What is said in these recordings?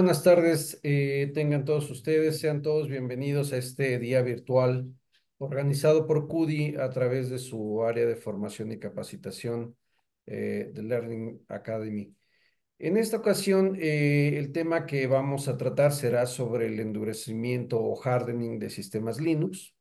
buenas tardes, tengan todos ustedes, sean todos bienvenidos a este día virtual organizado por CUDI a través de su área de formación y capacitación de Learning Academy. En esta ocasión, el tema que vamos a tratar será sobre el endurecimiento o hardening de sistemas Linux.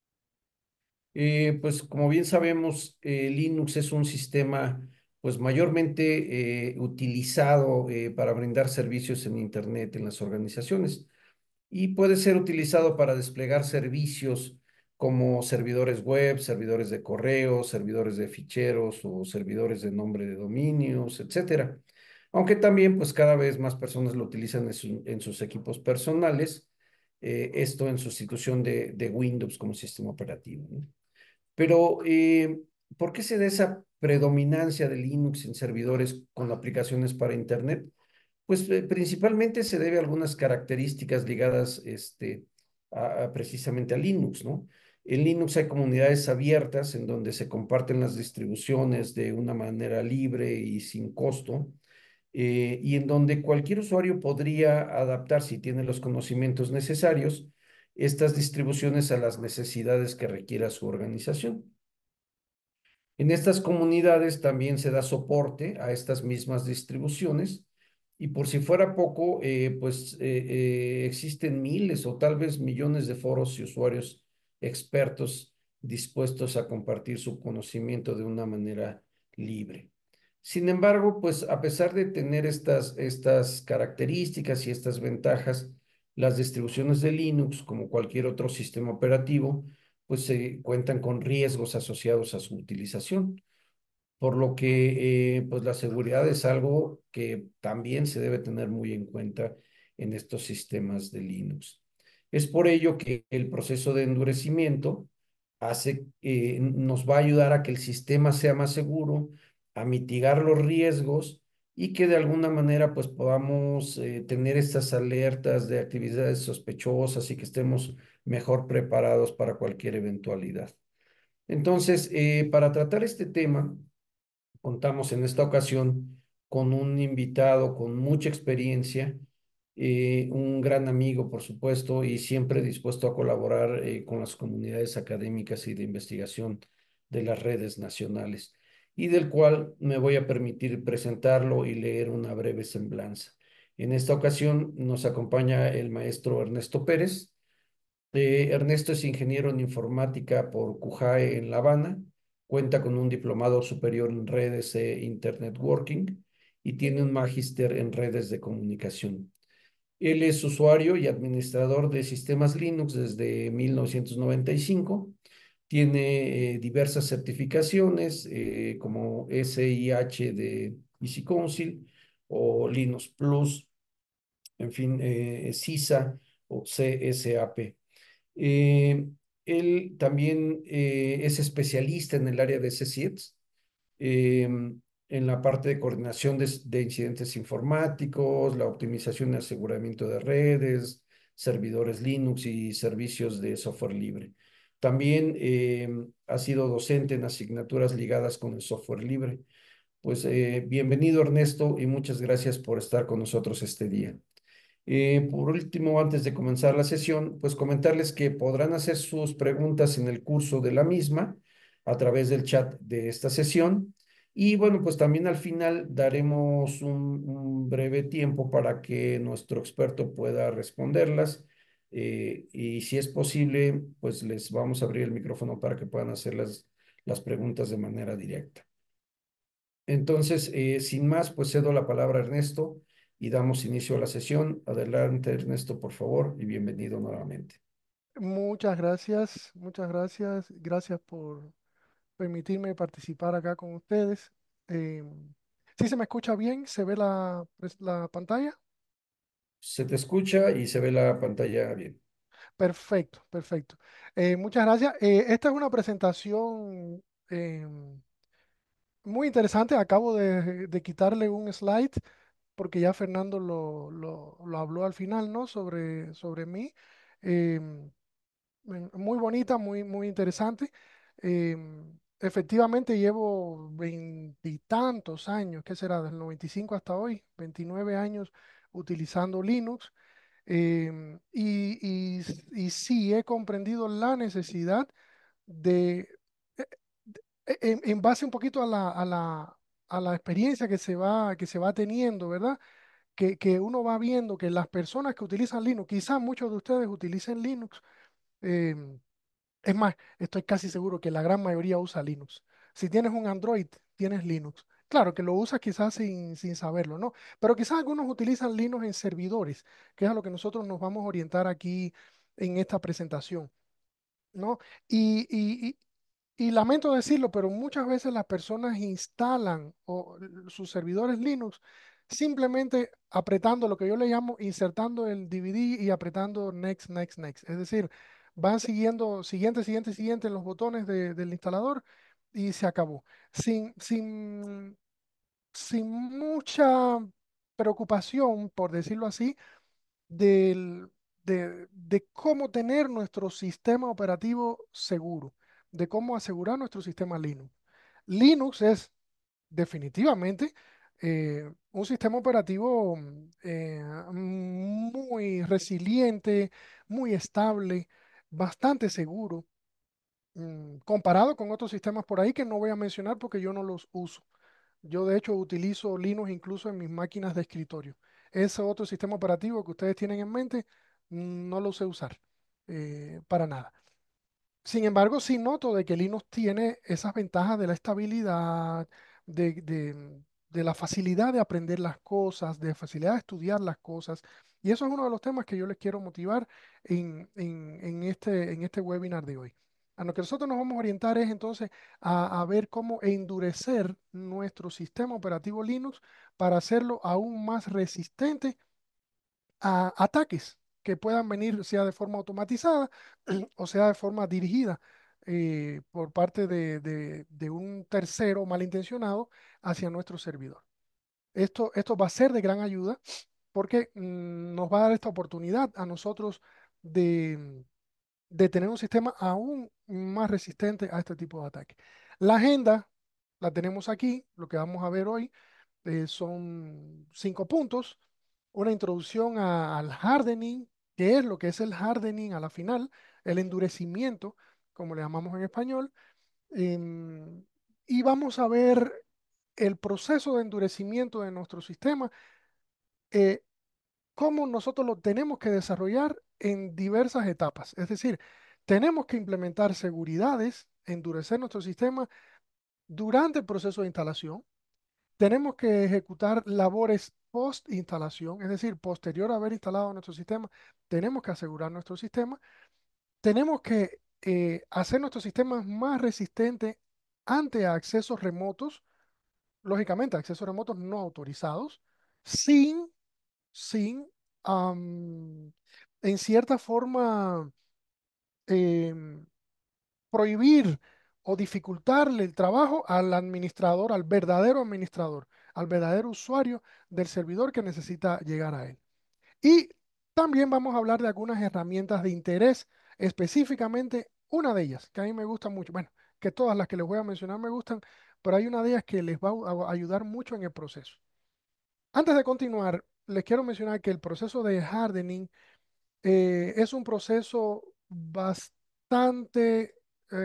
Pues como bien sabemos, Linux es un sistema pues mayormente utilizado para brindar servicios en Internet en las organizaciones y puede ser utilizado para desplegar servicios como servidores web, servidores de correo, servidores de ficheros o servidores de nombre de dominios, etcétera. Aunque también pues cada vez más personas lo utilizan en sus equipos personales, esto en sustitución de Windows como sistema operativo, ¿no? Pero, ¿por qué se da esa predominancia de Linux en servidores con aplicaciones para Internet? Pues principalmente se debe a algunas características ligadas precisamente a Linux, ¿no? En Linux hay comunidades abiertas en donde se comparten las distribuciones de una manera libre y sin costo, y en donde cualquier usuario podría adaptar, si tiene los conocimientos necesarios, estas distribuciones a las necesidades que requiera su organización. En estas comunidades también se da soporte a estas mismas distribuciones y por si fuera poco, existen miles o tal vez millones de foros y usuarios expertos dispuestos a compartir su conocimiento de una manera libre. Sin embargo, pues a pesar de tener estas características y estas ventajas, las distribuciones de Linux, como cualquier otro sistema operativo, pues se cuentan con riesgos asociados a su utilización, por lo que pues la seguridad es algo que también se debe tener muy en cuenta en estos sistemas de Linux. Es por ello que el proceso de endurecimiento nos va a ayudar a que el sistema sea más seguro, a mitigar los riesgos y que de alguna manera pues podamos tener estas alertas de actividades sospechosas y que estemos mejor preparados para cualquier eventualidad. Entonces, para tratar este tema, contamos en esta ocasión con un invitado con mucha experiencia, un gran amigo, por supuesto, y siempre dispuesto a colaborar con las comunidades académicas y de investigación de las redes nacionales, y del cual me voy a permitir presentarlo y leer una breve semblanza. En esta ocasión nos acompaña el maestro Ernesto Pérez. Ernesto es ingeniero en informática por CUJAE en La Habana, cuenta con un diplomado superior en redes e Internet Working y tiene un magíster en redes de comunicación. Él es usuario y administrador de sistemas Linux desde 1995. Tiene diversas certificaciones como SIH de Easy Council o Linux Plus, en fin, CISA o CSAP. Eh, Él también es especialista en el área de CSIETS, en la parte de coordinación de incidentes informáticos, la optimización y aseguramiento de redes, servidores Linux y servicios de software libre. También ha sido docente en asignaturas ligadas con el software libre. Pues bienvenido Ernesto y muchas gracias por estar con nosotros este día. Por último, antes de comenzar la sesión, pues comentarles que podrán hacer sus preguntas en el curso de la misma a través del chat de esta sesión. Y bueno, pues también al final daremos un breve tiempo para que nuestro experto pueda responderlas. Y si es posible, pues les vamos a abrir el micrófono para que puedan hacer las preguntas de manera directa. Entonces, sin más, pues cedo la palabra a Ernesto y damos inicio a la sesión. Adelante, Ernesto, por favor, y bienvenido nuevamente. Muchas gracias, muchas gracias. Gracias por permitirme participar acá con ustedes. Eh, ¿Sí se me escucha bien? ¿Se ve la pantalla? Se te escucha y se ve la pantalla bien. Perfecto, perfecto. Muchas gracias. Esta es una presentación muy interesante. Acabo de quitarle un slide porque ya Fernando lo habló al final, ¿no? Sobre mí. Em, Muy bonita, muy interesante. Efectivamente llevo veintitantos años, ¿qué será? Del 95 hasta hoy, 29 años utilizando Linux. Y sí he comprendido la necesidad de, eh, en base un poquito a la experiencia que se va teniendo, ¿verdad? Que uno va viendo que las personas que utilizan Linux, quizás muchos de ustedes utilicen Linux, em, es más, estoy casi seguro que la gran mayoría usa Linux. Si tienes un Android, tienes Linux. Claro que lo usas quizás sin saberlo, ¿no? Pero quizás algunos utilizan Linux en servidores, que es a lo que nosotros nos vamos a orientar aquí en esta presentación, ¿no? Y, y, y lamento decirlo, pero muchas veces las personas instalan sus servidores Linux simplemente apretando lo que yo le llamo insertando el DVD y apretando next, next, next. Es decir, van siguiendo siguiente, siguiente, siguiente en los botones del instalador y se acabó. Sin mucha preocupación, por decirlo así, del, de cómo tener nuestro sistema operativo seguro, de cómo asegurar nuestro sistema Linux. Linux es definitivamente un sistema operativo muy resiliente, muy estable, bastante seguro, comparado con otros sistemas por ahí que no voy a mencionar porque yo no los uso. Yo de hecho utilizo Linux incluso en mis máquinas de escritorio. Ese otro sistema operativo que ustedes tienen en mente, no lo sé usar para nada. Sin embargo, sí noto de que Linux tiene esas ventajas de la estabilidad, de, de- de la facilidad de aprender las cosas, de facilidad de estudiar las cosas. Y eso es uno de los temas que yo les quiero motivar en este webinar de hoy. A lo que nosotros nos vamos a orientar es entonces a ver cómo endurecer nuestro sistema operativo Linux para hacerlo aún más resistente a ataques que puedan venir, sea de forma automatizada o sea de forma dirigida por parte de un tercero malintencionado hacia nuestro servidor. Esto va a ser de gran ayuda porque nos va a dar esta oportunidad a nosotros de, de tener un sistema aún más resistente a este tipo de ataques. La agenda la tenemos aquí, lo que vamos a ver hoy son 5 puntos, una introducción al hardening, qué es lo que es el hardening a la final, el endurecimiento, como le llamamos en español, em, y vamos a ver el proceso de endurecimiento de nuestro sistema, eh, cómo nosotros lo tenemos que desarrollar en diversas etapas. Es decir, tenemos que implementar seguridades, endurecer nuestro sistema durante el proceso de instalación. Tenemos que ejecutar labores post instalación, es decir, posterior a haber instalado nuestro sistema, tenemos que asegurar nuestro sistema. Tenemos que hacer nuestro sistema más resistente ante accesos remotos, lógicamente accesos remotos no autorizados, sin, sin, am, en cierta forma, em, prohibir o dificultarle el trabajo al administrador, al verdadero usuario del servidor que necesita llegar a él. Y también vamos a hablar de algunas herramientas de interés, específicamente una de ellas, que a mí me gusta mucho, bueno, que todas las que les voy a mencionar me gustan, pero hay una de ellas que les va a ayudar mucho en el proceso. Antes de continuar, les quiero mencionar que el proceso de hardening es un proceso bastante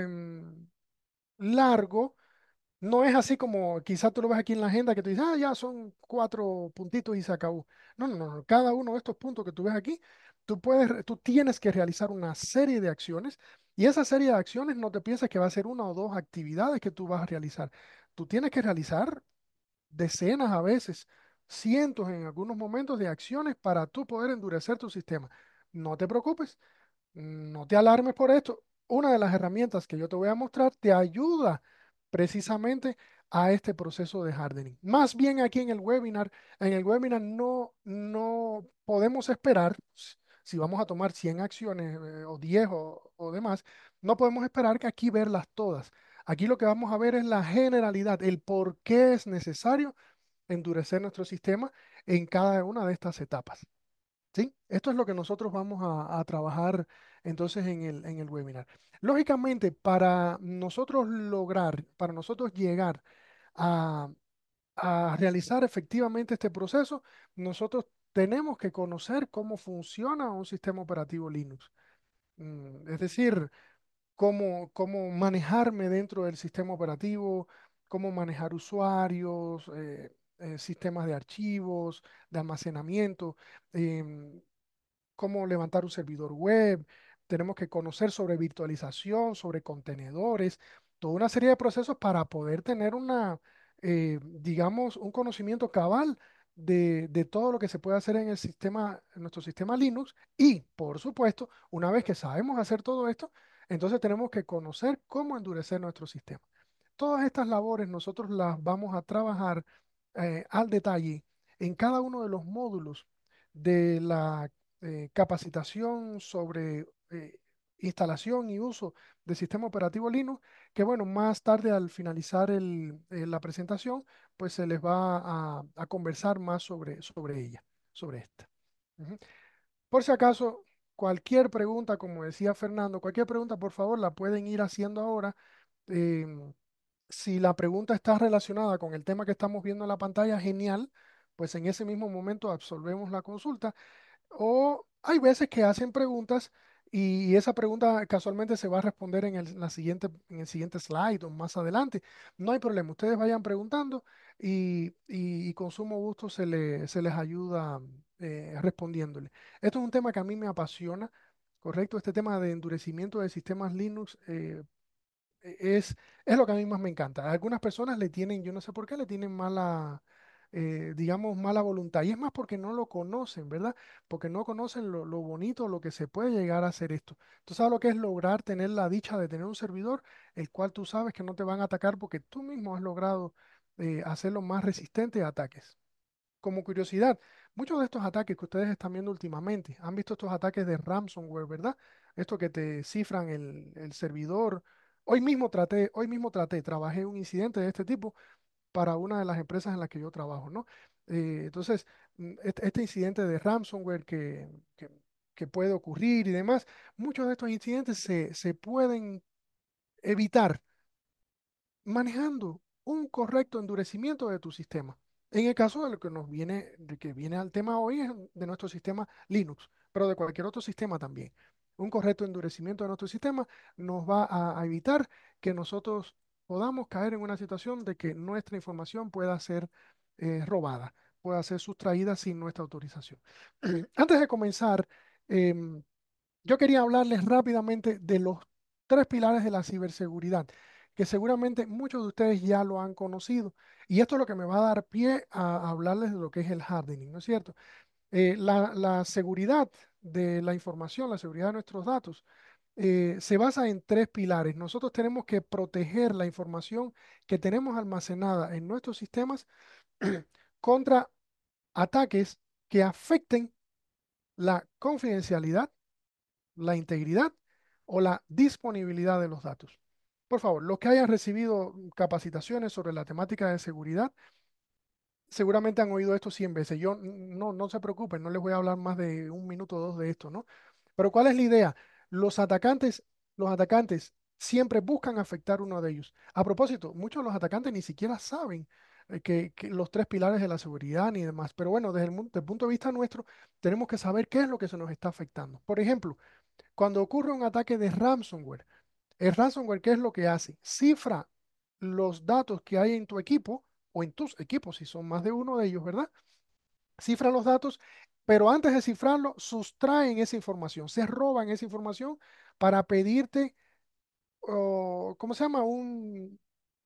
largo. No es así como quizás tú lo ves aquí en la agenda que tú dices, ah, ya son 4 puntitos y se acabó. No, no, no. Cada uno de estos puntos que tú ves aquí, tú tienes que realizar una serie de acciones y esa serie de acciones no te pienses que va a ser una o dos actividades que tú vas a realizar. Tú tienes que realizar decenas a veces, cientos en algunos momentos de acciones para tú poder endurecer tu sistema. No te preocupes, no te alarmes por esto. Una de las herramientas que yo te voy a mostrar te ayuda precisamente a este proceso de hardening. Más bien aquí en el webinar no podemos esperar, si vamos a tomar 100 acciones o 10 o demás, no podemos esperar que aquí verlas todas. Aquí lo que vamos a ver es la generalidad, el por qué es necesario endurecer nuestro sistema en cada una de estas etapas. ¿Sí? Esto es lo que nosotros vamos a trabajar entonces en el webinar. Lógicamente, para nosotros llegar a, a realizar efectivamente este proceso, nosotros tenemos que conocer cómo funciona un sistema operativo Linux. Es decir, cómo manejarme dentro del sistema operativo, cómo manejar usuarios, sistemas de archivos, de almacenamiento, em, cómo levantar un servidor web, tenemos que conocer sobre virtualización, sobre contenedores, toda una serie de procesos para poder tener digamos, un conocimiento cabal de todo lo que se puede hacer en el sistema, en nuestro sistema Linux. Y, por supuesto, una vez que sabemos hacer todo esto, entonces tenemos que conocer cómo endurecer nuestro sistema. Todas estas labores nosotros las vamos a trabajar al detalle en cada uno de los módulos de la capacitación sobre instalación y uso del sistema operativo Linux, que bueno, más tarde al finalizar la presentación, pues se les va a conversar más sobre ella, sobre esta. Ujú. Por si acaso, cualquier pregunta, como decía Fernando, cualquier pregunta, por favor, la pueden ir haciendo ahora. Em, si la pregunta está relacionada con el tema que estamos viendo en la pantalla, genial, pues en ese mismo momento absolvemos la consulta. O hay veces que hacen preguntas y esa pregunta casualmente se va a responder en el siguiente slide o más adelante. No hay problema, ustedes vayan preguntando y con sumo gusto se les ayuda respondiéndole. Esto es un tema que a mí me apasiona, ¿correcto? Este tema de endurecimiento de sistemas Linux es lo que a mí más me encanta. Algunas personas le tienen, yo no sé por qué, le tienen digamos, mala voluntad. Y es más porque no lo conocen, ¿verdad? Porque no conocen lo bonito, lo que se puede llegar a hacer esto. Tú sabes lo que es lograr tener la dicha de tener un servidor, el cual tú sabes que no te van a atacar porque tú mismo has logrado hacerlo más resistente a ataques. Como curiosidad, muchos de estos ataques que ustedes están viendo últimamente, han visto estos ataques de ransomware, ¿verdad? Esto que te cifran el servidor. Trabajé un incidente de este tipo para una de las empresas en las que yo trabajo, ¿no? Entonces, este incidente de ransomware que puede ocurrir y demás, muchos de estos incidentes se pueden evitar manejando un correcto endurecimiento de tu sistema. En el caso de lo que de que viene al tema hoy es de nuestro sistema Linux, pero de cualquier otro sistema también. Un correcto endurecimiento de nuestro sistema nos va a evitar que nosotros podamos caer en una situación de que nuestra información pueda ser robada, pueda ser sustraída sin nuestra autorización. Antes de comenzar, em, yo quería hablarles rápidamente de los tres pilares de la ciberseguridad, que seguramente muchos de ustedes ya lo han conocido. Y esto es lo que me va a dar pie a hablarles de lo que es el hardening, ¿no es cierto? La seguridad de la información, la seguridad de nuestros datos, se basa en tres pilares. Nosotros tenemos que proteger la información que tenemos almacenada en nuestros sistemas contra ataques que afecten la confidencialidad, la integridad o la disponibilidad de los datos. Por favor, los que hayan recibido capacitaciones sobre la temática de seguridad, seguramente han oído esto 100 veces. No se preocupen, no les voy a hablar más de un minuto o dos de esto, ¿no? Pero ¿cuál es la idea? Los atacantes, los atacantes siempre buscan afectar uno de ellos. A propósito, muchos de los atacantes ni siquiera saben que los tres pilares de la seguridad ni demás. Pero bueno, desde el punto de vista nuestro, tenemos que saber qué es lo que se nos está afectando. Por ejemplo, cuando ocurre un ataque de ransomware, el ransomware, ¿qué es lo que hace? Cifra los datos que hay en tu equipo o en tus equipos, si son más de uno de ellos, ¿verdad? Cifran los datos, pero antes de cifrarlo, sustraen esa información, se roban esa información para pedirte, ¿cómo se llama? Un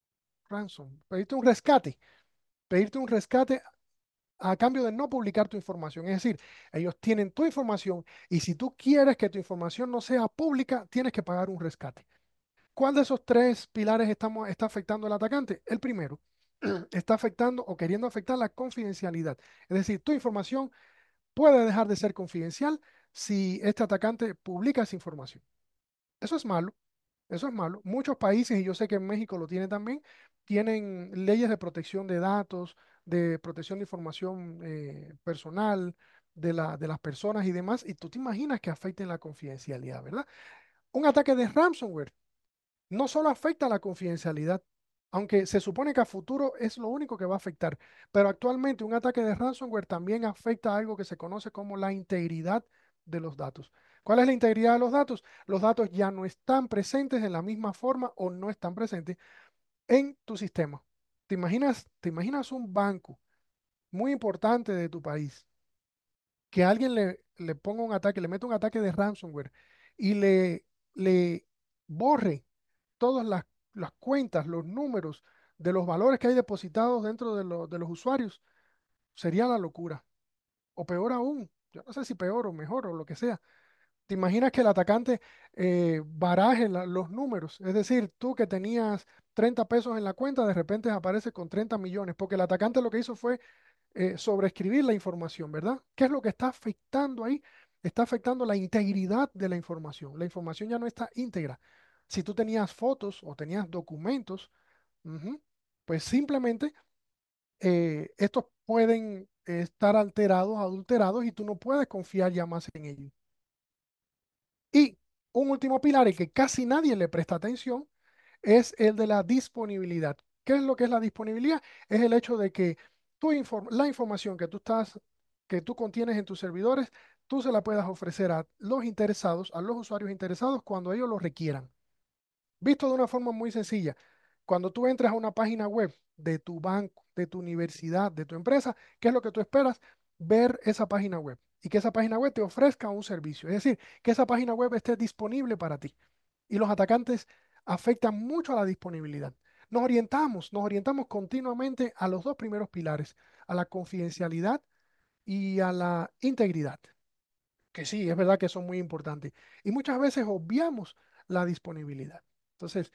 pedirte un rescate a cambio de no publicar tu información. Es decir, ellos tienen tu información y si tú quieres que tu información no sea pública, tienes que pagar un rescate. ¿Cuál de esos tres pilares está afectando al atacante? El primero está afectando o queriendo afectar la confidencialidad. Es decir, tu información puede dejar de ser confidencial si este atacante publica esa información. Eso es malo, eso es malo. Muchos países, y yo sé que en México lo tienen también, tienen leyes de protección de datos, de protección de información personal de las personas y demás, y tú te imaginas que afecten la confidencialidad, ¿verdad? Un ataque de ransomware no solo afecta la confidencialidad, aunque se supone que a futuro es lo único que va a afectar. Pero actualmente un ataque de ransomware también afecta algo que se conoce como la integridad de los datos. ¿Cuál es la integridad de los datos? Los datos ya no están presentes en la misma forma o no están presentes en tu sistema. Te imaginas un banco muy importante de tu país que alguien le ponga un ataque, le meta un ataque de ransomware y le borre todas las cuentas, los números de los valores que hay depositados dentro de los usuarios? Sería la locura. O peor aún, yo no sé si peor o mejor o lo que sea. ¿Te imaginas que el atacante baraje los números? Es decir, tú que tenías 30 pesos en la cuenta, de repente aparece con 30 millones, porque el atacante lo que hizo fue sobreescribir la información, ¿verdad? ¿Qué es lo que está afectando ahí? Está afectando la integridad de la información. La información ya no está íntegra. Si tú tenías fotos o tenías documentos, ujú, pues simplemente estos pueden estar alterados, adulterados, y tú no puedes confiar ya más en ellos. Y un último pilar, el que casi nadie le presta atención, es el de la disponibilidad. ¿Qué es lo que es la disponibilidad? Es el hecho de que la información que tú contienes en tus servidores, tú se la puedas ofrecer a los interesados, a los usuarios interesados cuando ellos lo requieran. Visto de una forma muy sencilla, cuando tú entras a una página web de tu banco, de tu universidad, de tu empresa, ¿qué es lo que tú esperas? Ver esa página web y que esa página web te ofrezca un servicio. Es decir, que esa página web esté disponible para ti. Y los atacantes afectan mucho a la disponibilidad. Nos orientamos continuamente a los dos primeros pilares, a la confidencialidad y a la integridad, que sí, es verdad que son muy importantes. Y muchas veces obviamos la disponibilidad. Entonces,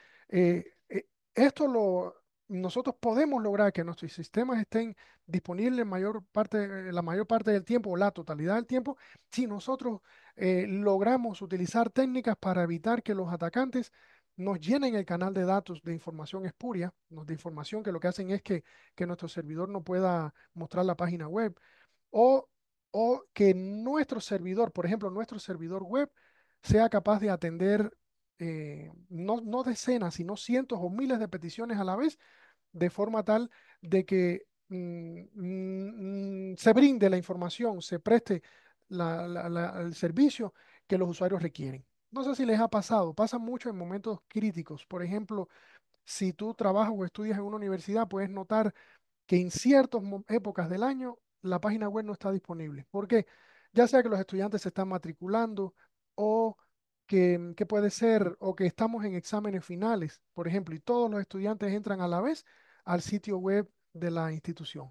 esto nosotros podemos lograr que nuestros sistemas estén disponibles la mayor parte del tiempo o la totalidad del tiempo si nosotros logramos utilizar técnicas para evitar que los atacantes nos llenen el canal de datos de información espuria, de información que lo que hacen es que nuestro servidor no pueda mostrar la página web o, o que nuestro servidor, por ejemplo, nuestro servidor web, sea capaz de atender no decenas, sino cientos o miles de peticiones a la vez, de forma tal de que se brinde la información, se preste el servicio que los usuarios requieren. No sé si les ha pasado, pasa mucho en momentos críticos. Por ejemplo, si tú trabajas o estudias en una universidad, puedes notar que en ciertas épocas del año la página web no está disponible. ¿Por qué? Ya sea que los estudiantes se están matriculando o que puede ser, o que estamos en exámenes finales, por ejemplo, y todos los estudiantes entran a la vez al sitio web de la institución.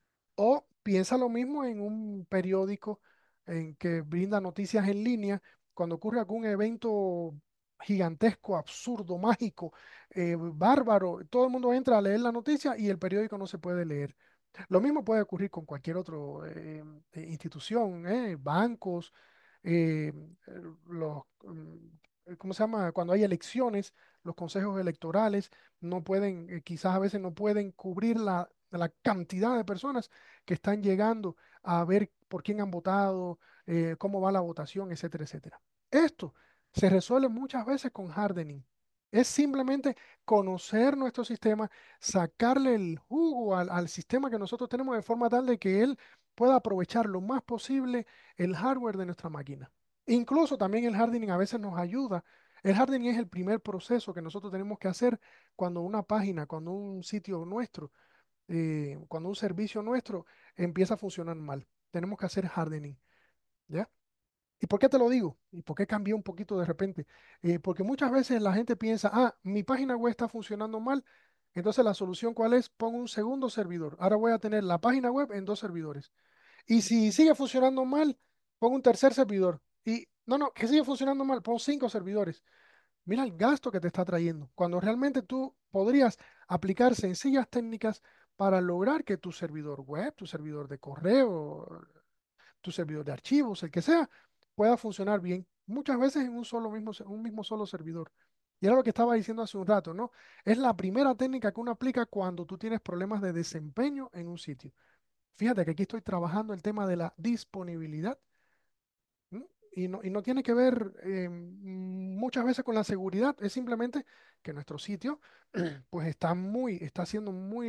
O piensa lo mismo en un periódico en que brinda noticias en línea cuando ocurre algún evento gigantesco, absurdo, mágico, bárbaro. Todo el mundo entra a leer la noticia y el periódico no se puede leer. Lo mismo puede ocurrir con cualquier otra institución, bancos, eh, los, ¿cómo se llama? Cuando hay elecciones, los consejos electorales no pueden, quizás a veces no pueden cubrir la cantidad de personas que están llegando a ver por quién han votado, cómo va la votación, etcétera, etcétera. Esto se resuelve muchas veces con hardening. Es simplemente conocer nuestro sistema, sacarle el jugo al sistema que nosotros tenemos de forma tal de que él pueda aprovechar lo más posible el hardware de nuestra máquina. Incluso también el hardening a veces nos ayuda. El hardening es el primer proceso que nosotros tenemos que hacer cuando una página, cuando un sitio nuestro, cuando un servicio nuestro empieza a funcionar mal. Tenemos que hacer hardening, ¿ya? ¿Y por qué te lo digo? ¿Y por qué cambié un poquito de repente? Porque muchas veces la gente piensa, mi página web está funcionando mal, entonces la solución ¿cuál es? Pongo un segundo servidor. Ahora voy a tener la página web en dos servidores. Y si sigue funcionando mal, pongo un tercer servidor. Y no, que sigue funcionando mal, pongo cinco servidores. Mira el gasto que te está trayendo, cuando realmente tú podrías aplicar sencillas técnicas para lograr que tu servidor web, tu servidor de correo, tu servidor de archivos, el que sea, pueda funcionar bien. Muchas veces en un mismo solo servidor. Y era lo que estaba diciendo hace un rato, ¿no? Es la primera técnica que uno aplica cuando tú tienes problemas de desempeño en un sitio. Fíjate que aquí estoy trabajando el tema de la disponibilidad, ¿m? y no tiene que ver muchas veces con la seguridad, es simplemente que nuestro sitio pues está siendo muy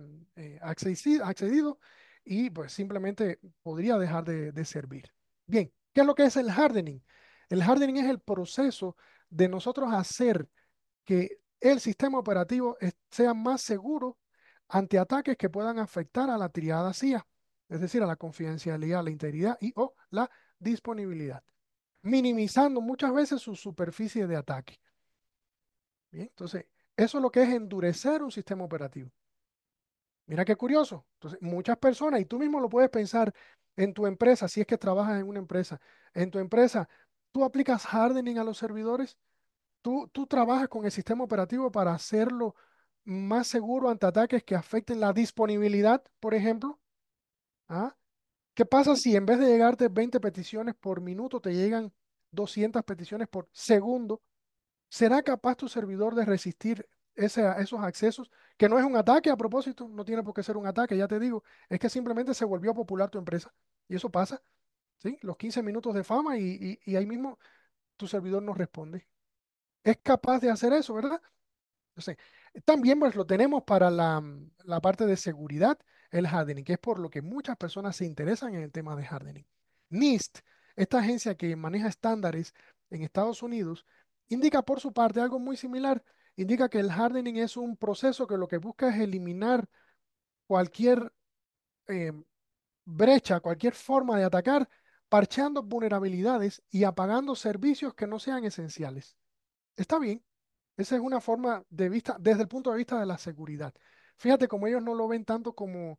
accedido y pues simplemente podría dejar de servir. Bien, ¿qué es lo que es el hardening? El hardening es el proceso de nosotros hacer que el sistema operativo sea más seguro ante ataques que puedan afectar a la triada CIA, es decir, a la confidencialidad, la integridad y o la disponibilidad, minimizando muchas veces su superficie de ataque. Bien, entonces, eso es lo que es endurecer un sistema operativo. Mira qué curioso. Entonces, muchas personas, y tú mismo lo puedes pensar en tu empresa, si es que trabajas en una empresa, en tu empresa, tú aplicas hardening a los servidores. Tú trabajas con el sistema operativo para hacerlo más seguro ante ataques que afecten la disponibilidad, por ejemplo. ¿Ah? ¿Qué pasa si en vez de llegarte 20 peticiones por minuto, te llegan 200 peticiones por segundo? ¿Será capaz tu servidor de resistir esos accesos? Que no es un ataque a propósito, no tiene por qué ser un ataque, ya te digo, es que simplemente se volvió popular tu empresa. Y eso pasa, ¿sí? Los 15 minutos de fama y ahí mismo tu servidor no responde. Es capaz de hacer eso, ¿verdad? Entonces, también pues lo tenemos para la parte de seguridad, el hardening, que es por lo que muchas personas se interesan en el tema de hardening. NIST, esta agencia que maneja estándares en Estados Unidos, indica por su parte algo muy similar. Indica que el hardening es un proceso que lo que busca es eliminar cualquier eh, brecha, cualquier forma de atacar, parcheando vulnerabilidades y apagando servicios que no sean esenciales. Está bien. Esa es una forma de vista, desde el punto de vista de la seguridad. Fíjate como ellos no lo ven tanto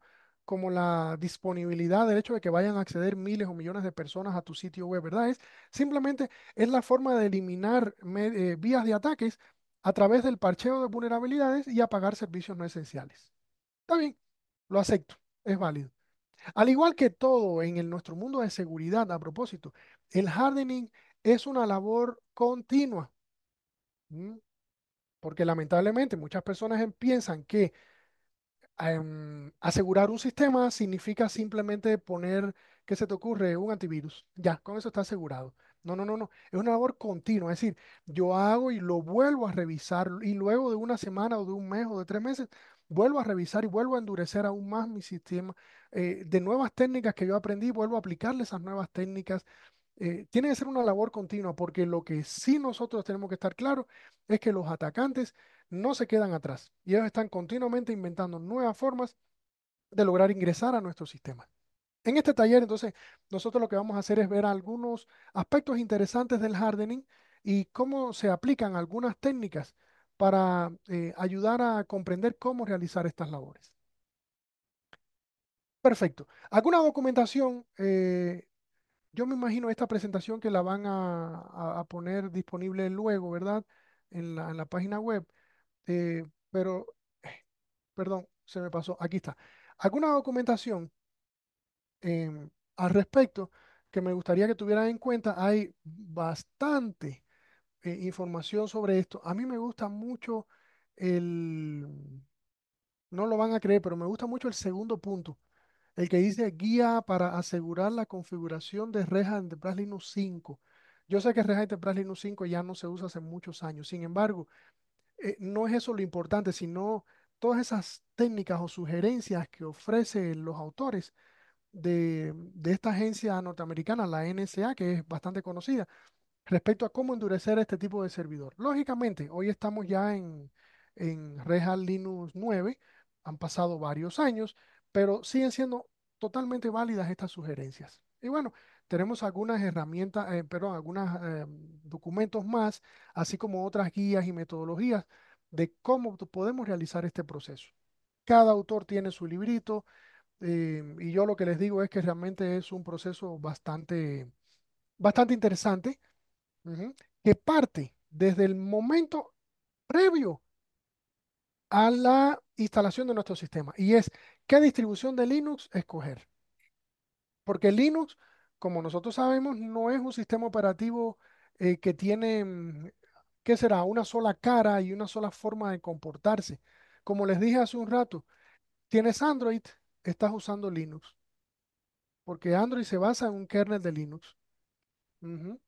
como la disponibilidad del hecho de que vayan a acceder miles o millones de personas a tu sitio web, ¿verdad? Simplemente es la forma de eliminar vías de ataques a través del parcheo de vulnerabilidades y apagar servicios no esenciales. Está bien, lo acepto, es válido. Al igual que todo en nuestro mundo de seguridad, a propósito, el hardening es una labor continua. ¿Mm? Porque lamentablemente muchas personas piensan que asegurar un sistema significa simplemente poner, ¿qué se te ocurre? Un antivirus. Ya, con eso está asegurado. No, no, no, no. Es una labor continua. Es decir, yo hago y lo vuelvo a revisar y luego de una semana o de un mes o de 3 meses, vuelvo a revisar y vuelvo a endurecer aún más mi sistema de nuevas técnicas que yo aprendí, vuelvo a aplicarle esas nuevas técnicas. Tiene que ser una labor continua porque lo que sí nosotros tenemos que estar claros es que los atacantes no se quedan atrás y ellos están continuamente inventando nuevas formas de lograr ingresar a nuestro sistema. En este taller, entonces, nosotros lo que vamos a hacer es ver algunos aspectos interesantes del hardening y cómo se aplican algunas técnicas para ayudar a comprender cómo realizar estas labores. Perfecto. ¿Alguna documentación? Yo me imagino esta presentación que la van a poner disponible luego, ¿verdad? En la página web. Pero, perdón, se me pasó. Aquí está. ¿Alguna documentación al respecto que me gustaría que tuvieran en cuenta? Hay bastante información sobre esto. A mí me gusta mucho el, no lo van a creer, pero me gusta mucho el segundo punto, el que dice guía para asegurar la configuración de Red Hat Enterprise Linux 5. Yo sé que Red Hat Enterprise Linux 5 ya no se usa hace muchos años. Sin embargo, no es eso lo importante, sino todas esas técnicas o sugerencias que ofrecen los autores de esta agencia norteamericana, la NSA, que es bastante conocida, respecto a cómo endurecer este tipo de servidor. Lógicamente, hoy estamos ya en Red Hat Linux 9, han pasado varios años, pero siguen siendo totalmente válidas estas sugerencias. Y bueno, tenemos algunas herramientas, perdón, algunos documentos más, así como otras guías y metodologías de cómo podemos realizar este proceso. Cada autor tiene su librito y yo lo que les digo es que realmente es un proceso bastante interesante. Ujú. Que parte desde el momento previo a la instalación de nuestro sistema y es qué distribución de Linux escoger. Porque Linux, como nosotros sabemos, no es un sistema operativo que tiene, ¿qué será? Una sola cara y una sola forma de comportarse. Como les dije hace un rato, tienes Android, estás usando Linux, porque Android se basa en un kernel de Linux. Ujú.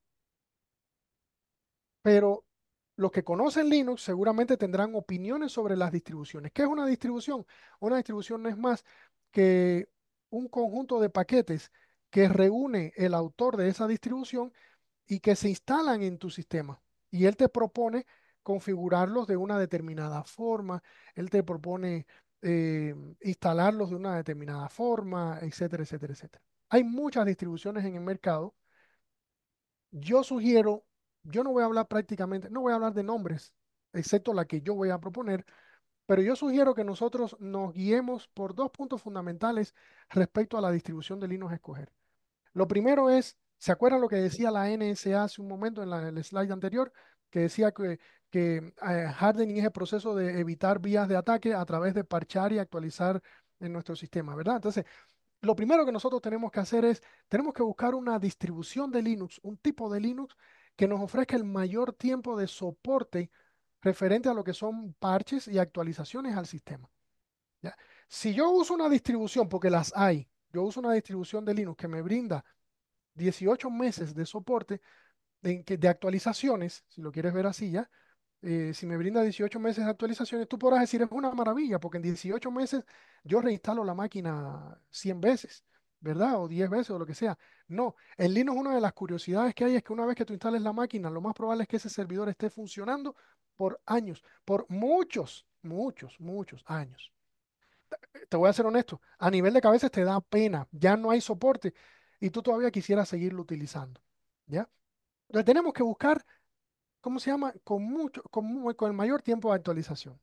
Pero los que conocen Linux seguramente tendrán opiniones sobre las distribuciones. ¿Qué es una distribución? Una distribución no es más que un conjunto de paquetes que reúne el autor de esa distribución y que se instalan en tu sistema. Y él te propone configurarlos de una determinada forma, él te propone instalarlos de una determinada forma, etcétera, etcétera, etcétera. Hay muchas distribuciones en el mercado. Yo sugiero, yo no voy a hablar prácticamente, no voy a hablar de nombres, excepto la que yo voy a proponer, pero yo sugiero que nosotros nos guiemos por dos puntos fundamentales respecto a la distribución de Linux a escoger. Lo primero es, ¿se acuerdan lo que decía la NSA hace un momento en el slide anterior? Que decía que hardening es el proceso de evitar vías de ataque a través de parchar y actualizar en nuestro sistema, ¿verdad? Entonces, lo primero que nosotros tenemos que hacer es, tenemos que buscar una distribución de Linux, un tipo de Linux que nos ofrezca el mayor tiempo de soporte referente a lo que son parches y actualizaciones al sistema. ¿Ya? Si yo uso una distribución, porque las hay, yo uso una distribución de Linux que me brinda 18 meses de soporte de actualizaciones, si lo quieres ver así ya, si me brinda 18 meses de actualizaciones, tú podrás decir, es una maravilla, porque en 18 meses yo reinstalo la máquina 100 veces, ¿verdad? O 10 veces o lo que sea. No, en Linux una de las curiosidades que hay es que una vez que tú instales la máquina, lo más probable es que ese servidor esté funcionando por años, por muchos, muchos, muchos años. Te voy a ser honesto, a nivel de cabeza te da pena, ya no hay soporte y tú todavía quisieras seguirlo utilizando, ¿ya? Entonces tenemos que buscar, ¿cómo se llama? Con el mayor tiempo de actualización.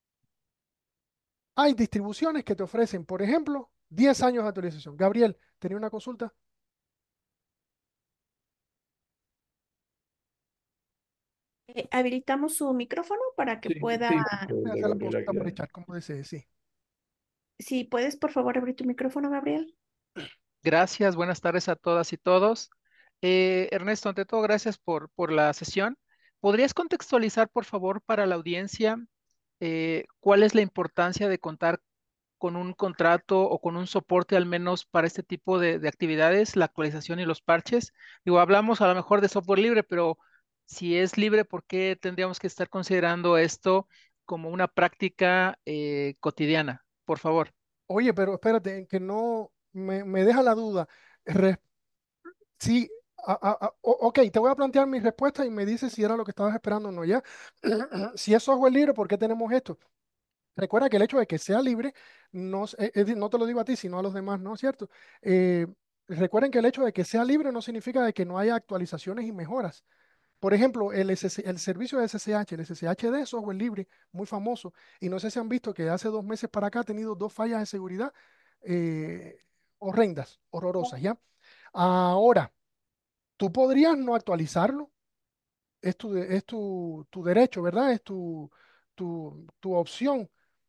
Hay distribuciones que te ofrecen, por ejemplo, 10 años de actualización. Gabriel, tenía una consulta. Habilitamos su micrófono para que Sí, pueda, sí, Voy a de hacer la Gabriela consulta por el Aguilar. chat, como desee, sí. si puedes por favor abrir tu micrófono, Gabriel. Gracias, buenas tardes a todas y todos. Ernesto, ante todo, gracias por la sesión. ¿Podrías contextualizar, por favor, para la audiencia cuál es la importancia de contar con un contrato o con un soporte al menos para este tipo de actividades, la actualización y los parches? Digo, hablamos a lo mejor de software libre, pero si es libre, ¿por qué tendríamos que estar considerando esto como una práctica cotidiana? Por favor. Oye, pero espérate, que no me deja la duda. Re- sí, ok, te voy a plantear mi respuesta y me dices si era lo que estabas esperando o no, ¿ya? Si es software libre, ¿por qué tenemos esto? Recuerda que el hecho de que sea libre, no te lo digo a ti, sino a los demás, ¿no es cierto? Eh, recuerden que el hecho de que sea libre no significa de que no haya actualizaciones y mejoras. Por ejemplo, el servicio de SSH, el SSHD es software libre, muy famoso, y no sé si han visto que hace 2 meses para acá ha tenido dos fallas de seguridad eh, horrendas, horrorosas, ¿ya? Ahora, tú podrías no actualizarlo, es tu derecho, ¿verdad? Es tu opción.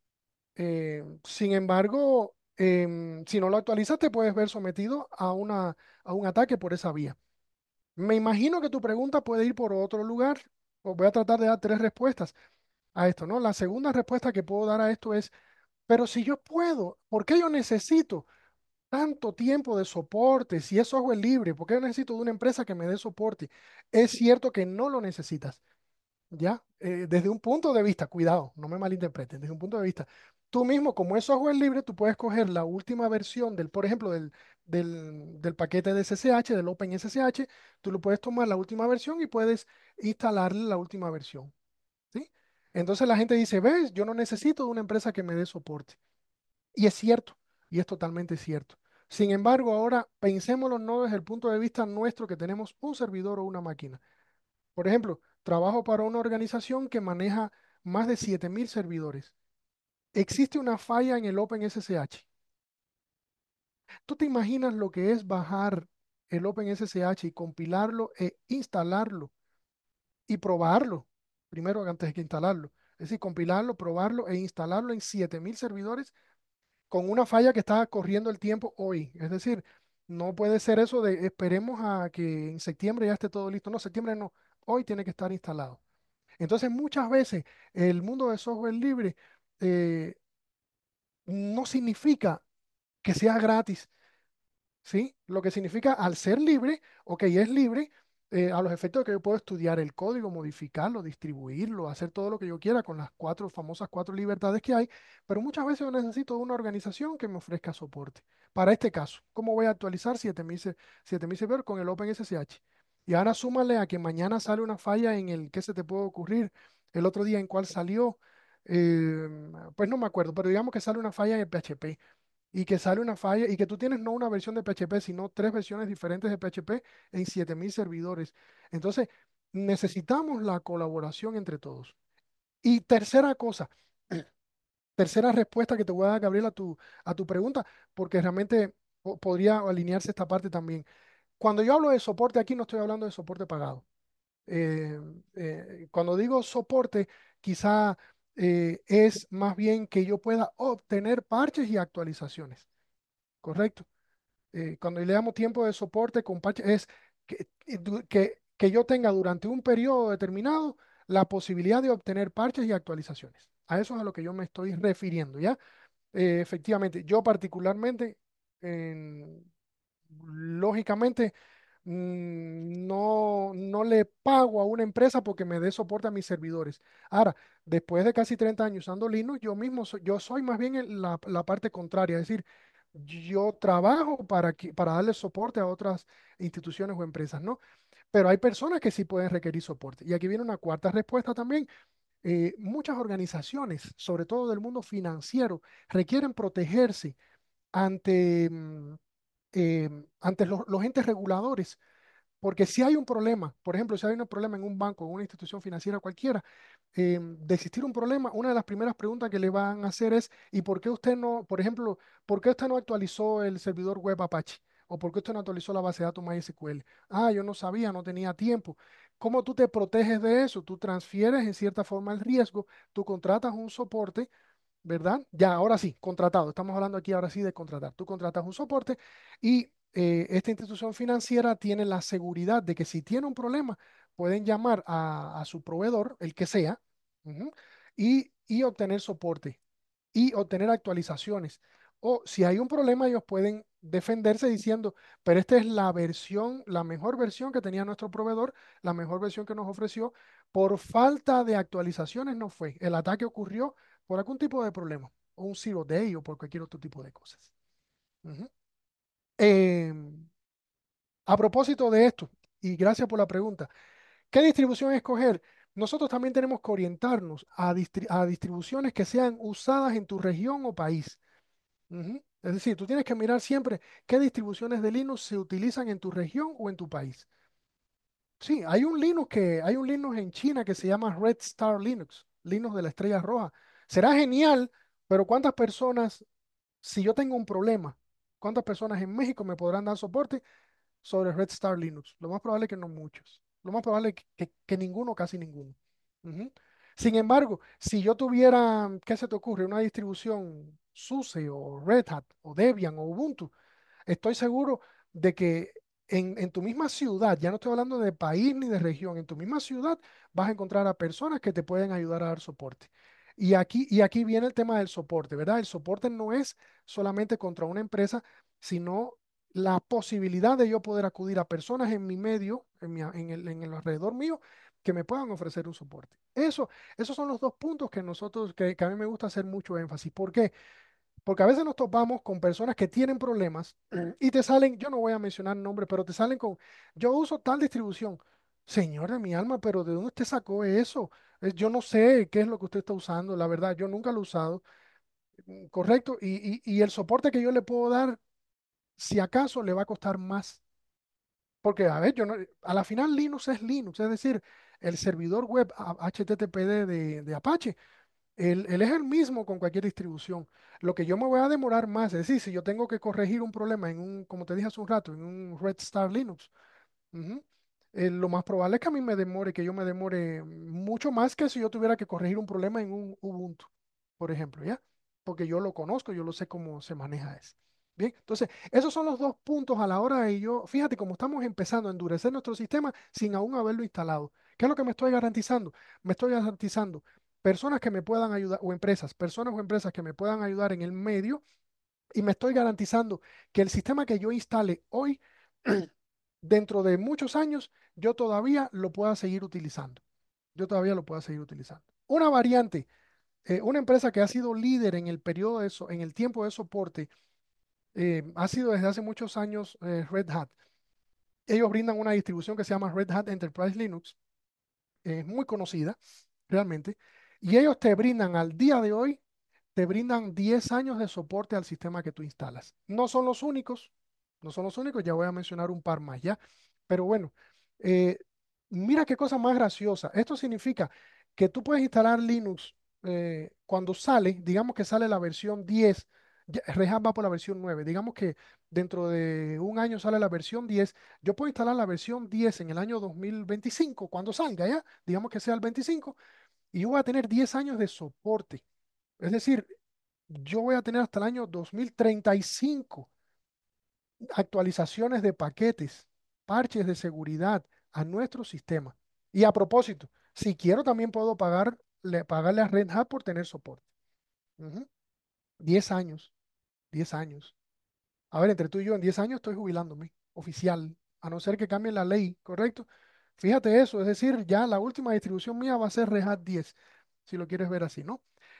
Sin embargo, si no lo actualizas, te puedes ver sometido a un ataque por esa vía. Me imagino que tu pregunta puede ir por otro lugar. Voy a tratar de dar tres respuestas a esto, ¿no? La segunda respuesta que puedo dar a esto es, pero si yo puedo, ¿por qué yo necesito tanto tiempo de soporte? Si es software libre, ¿por qué yo necesito de una empresa que me dé soporte? Es cierto que no lo necesitas. ¿Ya? Desde un punto de vista, cuidado, no me malinterpreten, desde un punto de vista, tú mismo, como es software libre, tú puedes coger la última versión por ejemplo, del paquete de SSH, del OpenSSH, tú lo puedes tomar la última versión y puedes instalarle la última versión, ¿sí? Entonces la gente dice, ves, yo no necesito de una empresa que me dé soporte. Y es cierto, y es totalmente cierto. Sin embargo, ahora pensémoslo no desde el punto de vista nuestro que tenemos un servidor o una máquina. Por ejemplo, trabajo para una organización que maneja más de 7.000 servidores. Existe una falla en el OpenSSH. ¿Tú te imaginas lo que es bajar el OpenSSH y compilarlo e instalarlo y probarlo? Primero, antes de instalarlo. Es decir, compilarlo, probarlo e instalarlo en 7.000 servidores con una falla que está corriendo el tiempo hoy. Es decir, no puede ser eso de esperemos a que en septiembre ya esté todo listo. No, septiembre no. Hoy tiene que estar instalado. Entonces, muchas veces el mundo de software libre eh, no significa que sea gratis, ¿sí? Lo que significa al ser libre, ok, es libre, a los efectos de que yo puedo estudiar el código, modificarlo, distribuirlo, hacer todo lo que yo quiera con las famosas cuatro libertades que hay, pero muchas veces yo necesito una organización que me ofrezca soporte. Para este caso, ¿cómo voy a actualizar 7000 servidores con el OpenSSH? Y ahora súmale a que mañana sale una falla en el, ¿qué se te puede ocurrir? El otro día en cuál salió, eh, pues no me acuerdo, pero digamos que sale una falla en el PHP y que sale una falla y que tú tienes no una versión de PHP, sino tres versiones diferentes de PHP en 7000 servidores. Entonces, necesitamos la colaboración entre todos. Y tercera cosa, tercera respuesta que te voy a dar, Gabriel, a tu pregunta, porque realmente podría alinearse esta parte también. Cuando yo hablo de soporte aquí, no estoy hablando de soporte pagado. Eh, cuando digo soporte, quizá es más bien que yo pueda obtener parches y actualizaciones, ¿correcto? Cuando le damos tiempo de soporte con parches, es que yo tenga durante un periodo determinado la posibilidad de obtener parches y actualizaciones. A eso es a lo que yo me estoy refiriendo, ¿ya? Efectivamente, yo particularmente, lógicamente, no le pago a una empresa porque me dé soporte a mis servidores. Ahora, después de casi 30 años usando Linux, yo soy más bien la parte contraria, es decir, yo trabajo para darle soporte a otras instituciones o empresas, ¿no? Pero hay personas que sí pueden requerir soporte. Y aquí viene una cuarta respuesta también. Muchas organizaciones, sobre todo del mundo financiero, requieren protegerse ante, ante los entes reguladores. Porque si hay un problema, por ejemplo, si hay un problema en un banco, en una institución financiera cualquiera, de existir un problema, una de las primeras preguntas que le van a hacer es, ¿y por qué usted no, por ejemplo, por qué usted no actualizó el servidor web Apache? ¿O por qué usted no actualizó la base de datos MySQL? Ah, yo no sabía, no tenía tiempo. ¿Cómo tú te proteges de eso? Tú transfieres en cierta forma el riesgo, tú contratas un soporte, ¿verdad? Ya, ahora sí, contratado. Estamos hablando aquí ahora sí de contratar. Tú contratas un soporte y esta institución financiera tiene la seguridad de que si tiene un problema, pueden llamar a su proveedor, el que sea, ujú, y obtener soporte y obtener actualizaciones. O si hay un problema, ellos pueden defenderse diciendo, pero esta es la versión, la mejor versión que tenía nuestro proveedor, la mejor versión que nos ofreció. Por falta de actualizaciones no fue. El ataque ocurrió por algún tipo de problema, o un zero day o por cualquier otro tipo de cosas. Ujú. Em, a propósito de esto, y gracias por la pregunta, ¿qué distribución escoger? Nosotros también tenemos que orientarnos a distribuciones que sean usadas en tu región o país. Ujú. Es decir, tú tienes que mirar siempre qué distribuciones de Linux se utilizan en tu región o en tu país. Sí, hay un Linux en China que se llama Red Star Linux, Linux de la estrella roja. Será genial, pero ¿cuántas personas, si yo tengo un problema, cuántas personas en México me podrán dar soporte sobre Red Star Linux? Lo más probable es que no muchos. Lo más probable es que ninguno, casi ninguno. Ujú. Sin embargo, si yo tuviera, ¿qué se te ocurre? Una distribución SUSE o Red Hat o Debian o Ubuntu, estoy seguro de que en tu misma ciudad, ya no estoy hablando de país ni de región, en tu misma ciudad vas a encontrar a personas que te pueden ayudar a dar soporte. Y aquí viene el tema del soporte, ¿verdad? El soporte no es solamente contra una empresa, sino la posibilidad de yo poder acudir a personas en mi medio, en el alrededor mío, que me puedan ofrecer un soporte. Esos son los dos puntos que a mí me gusta hacer mucho énfasis. ¿Por qué? Porque a veces nos topamos con personas que tienen problemas y te salen, yo no voy a mencionar nombres, pero te salen con, yo uso tal distribución. Señor de mi alma, pero ¿de dónde usted sacó eso? Yo no sé qué es lo que usted está usando, la verdad, yo nunca lo he usado, correcto. Y el soporte que yo le puedo dar, si acaso, le va a costar más. Porque, a ver, a la final Linux es Linux, es decir, el servidor web HTTPD de Apache. Él es el mismo con cualquier distribución. Lo que yo me voy a demorar más, es decir, si yo tengo que corregir un problema como te dije hace un rato, en un Red Star Linux, ujú, lo más probable es que a mí que yo me demore mucho más que si yo tuviera que corregir un problema en un Ubuntu, por ejemplo, ¿ya? Porque yo lo conozco, yo lo sé cómo se maneja eso. Bien, entonces, esos son los dos puntos a la hora de yo, fíjate cómo estamos empezando a endurecer nuestro sistema sin aún haberlo instalado. ¿Qué es lo que me estoy garantizando? Me estoy garantizando personas que me puedan ayudar, personas o empresas que me puedan ayudar en el medio, y me estoy garantizando que el sistema que yo instale hoy, dentro de muchos años, yo todavía lo pueda seguir utilizando. Yo todavía lo pueda seguir utilizando. Una variante, una empresa que ha sido líder en el periodo de en el tiempo de soporte, ha sido desde hace muchos años Red Hat. Ellos brindan una distribución que se llama Red Hat Enterprise Linux, es muy conocida realmente, y ellos te brindan al día de hoy, te brindan 10 años de soporte al sistema que tú instalas. No son los únicos, no son los únicos, ya voy a mencionar un par más ya, pero bueno, eh, mira qué cosa más graciosa. Esto significa que tú puedes instalar Linux cuando sale, digamos que sale la versión 10, Red Hat va por la versión 9, digamos que dentro de un año sale la versión 10. Yo puedo instalar la versión 10 en el año 2025, cuando salga ya, digamos que sea el 25, y yo voy a tener 10 años de soporte. Es decir, yo voy a tener hasta el año 2035 actualizaciones de paquetes, parches de seguridad a nuestro sistema. Y a propósito, si quiero también puedo pagarle a Red Hat por tener soporte. Ujú. 10 años, 10 años. A ver, entre tú y yo, en 10 años estoy jubilándome, oficial, a no ser que cambie la ley, ¿correcto? Fíjate eso, es decir, ya la última distribución mía va a ser Red Hat 10, si lo quieres ver así, ¿no?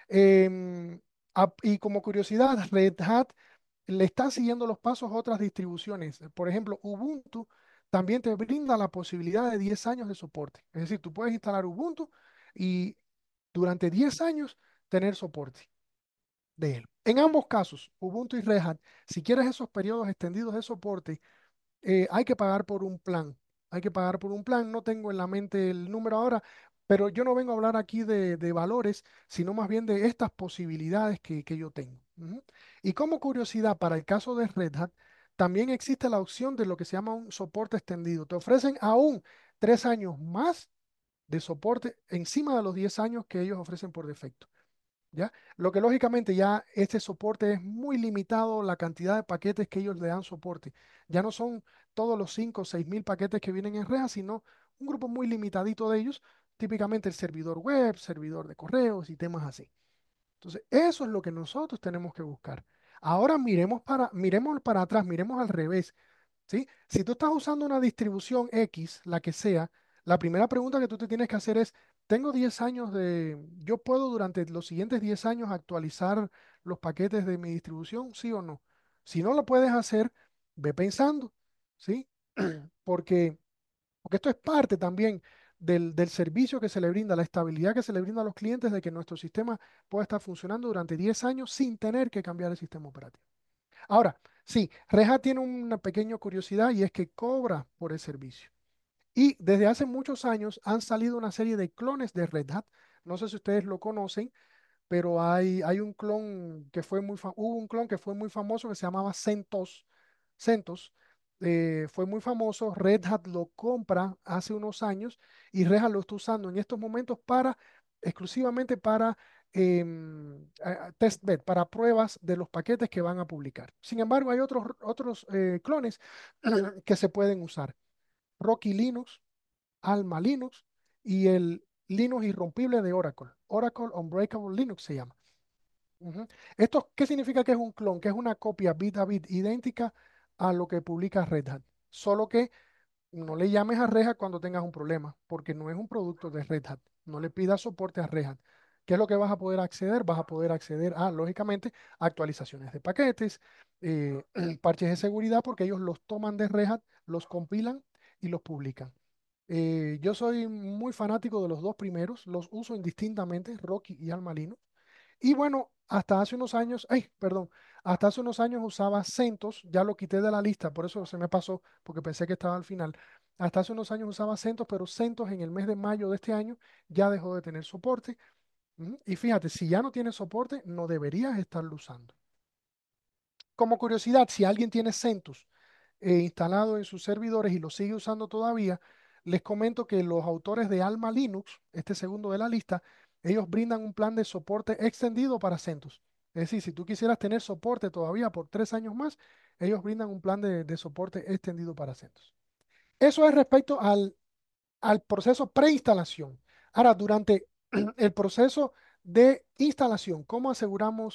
Em, y como curiosidad, Red Hat le está siguiendo los pasos a otras distribuciones. Por ejemplo, Ubuntu también te brinda la posibilidad de 10 años de soporte. Es decir, tú puedes instalar Ubuntu y durante 10 años tener soporte de él. En ambos casos, Ubuntu y Red Hat, si quieres esos periodos extendidos de soporte, hay que pagar por un plan. Hay que pagar por un plan. No tengo en la mente el número ahora, pero yo no vengo a hablar aquí de valores, sino más bien de estas posibilidades que yo tengo. Ujú. Y como curiosidad, para el caso de Red Hat, también existe la opción de lo que se llama un soporte extendido. Te ofrecen aún 3 años más de soporte encima de los 10 años que ellos ofrecen por defecto. ¿Ya? Lo que lógicamente ya este soporte es muy limitado, la cantidad de paquetes que ellos le dan soporte. Ya no son todos los 5 o 6 mil paquetes que vienen en Red, sino un grupo muy limitadito de ellos, típicamente el servidor web, servidor de correos y temas así. Entonces, eso es lo que nosotros tenemos que buscar. Ahora miremos para atrás, miremos al revés. ¿Sí? Si tú estás usando una distribución X, la que sea, la primera pregunta que tú te tienes que hacer es, tengo 10 años ¿yo puedo durante los siguientes 10 años actualizar los paquetes de mi distribución? ¿Sí o no? Si no lo puedes hacer, ve pensando, ¿sí? Porque, porque esto es parte también del servicio que se le brinda, la estabilidad que se le brinda a los clientes de que nuestro sistema pueda estar funcionando durante 10 años sin tener que cambiar el sistema operativo. Ahora, sí, Red Hat tiene una pequeña curiosidad y es que cobra por el servicio. Y desde hace muchos años han salido una serie de clones de Red Hat. No sé si ustedes lo conocen, pero hay un clon que fue hubo un clon que fue muy famoso que se llamaba CentOS. CentOS fue muy famoso. Red Hat lo compra hace unos años y Red Hat lo está usando en estos momentos exclusivamente para testbed, para pruebas de los paquetes que van a publicar. Sin embargo, hay otros clones que se pueden usar. Rocky Linux, Alma Linux y el Linux irrompible de Oracle. Oracle Unbreakable Linux se llama. Ujú. ¿Esto qué significa que es un clon? Que es una copia bit a bit idéntica a lo que publica Red Hat. Solo que no le llames a Red Hat cuando tengas un problema, porque no es un producto de Red Hat. No le pidas soporte a Red Hat. ¿Qué es lo que vas a poder acceder? Vas a poder acceder a, lógicamente, actualizaciones de paquetes, parches de seguridad, porque ellos los toman de Red Hat, los compilan y los publican. Yo soy muy fanático de los dos primeros, los uso indistintamente, Rocky y Alma Linux. Y bueno, hasta hace unos años, ay, perdón, hasta hace unos años usaba CentOS, ya lo quité de la lista, por eso se me pasó, porque pensé que estaba al final. Hasta hace unos años usaba CentOS, pero CentOS en el mes de mayo de este año ya dejó de tener soporte. Ujú. Y fíjate, si ya no tiene soporte, no deberías estarlo usando. Como curiosidad, si alguien tiene CentOS instalado en sus servidores y lo sigue usando todavía, les comento que los autores de Alma Linux, este segundo de la lista, ellos brindan un plan de soporte extendido para CentOS. Es decir, si tú quisieras tener soporte todavía por 3 años más, ellos brindan un plan de soporte extendido para CentOS. Eso es respecto al proceso preinstalación. Ahora, durante el proceso de instalación, ¿cómo aseguramos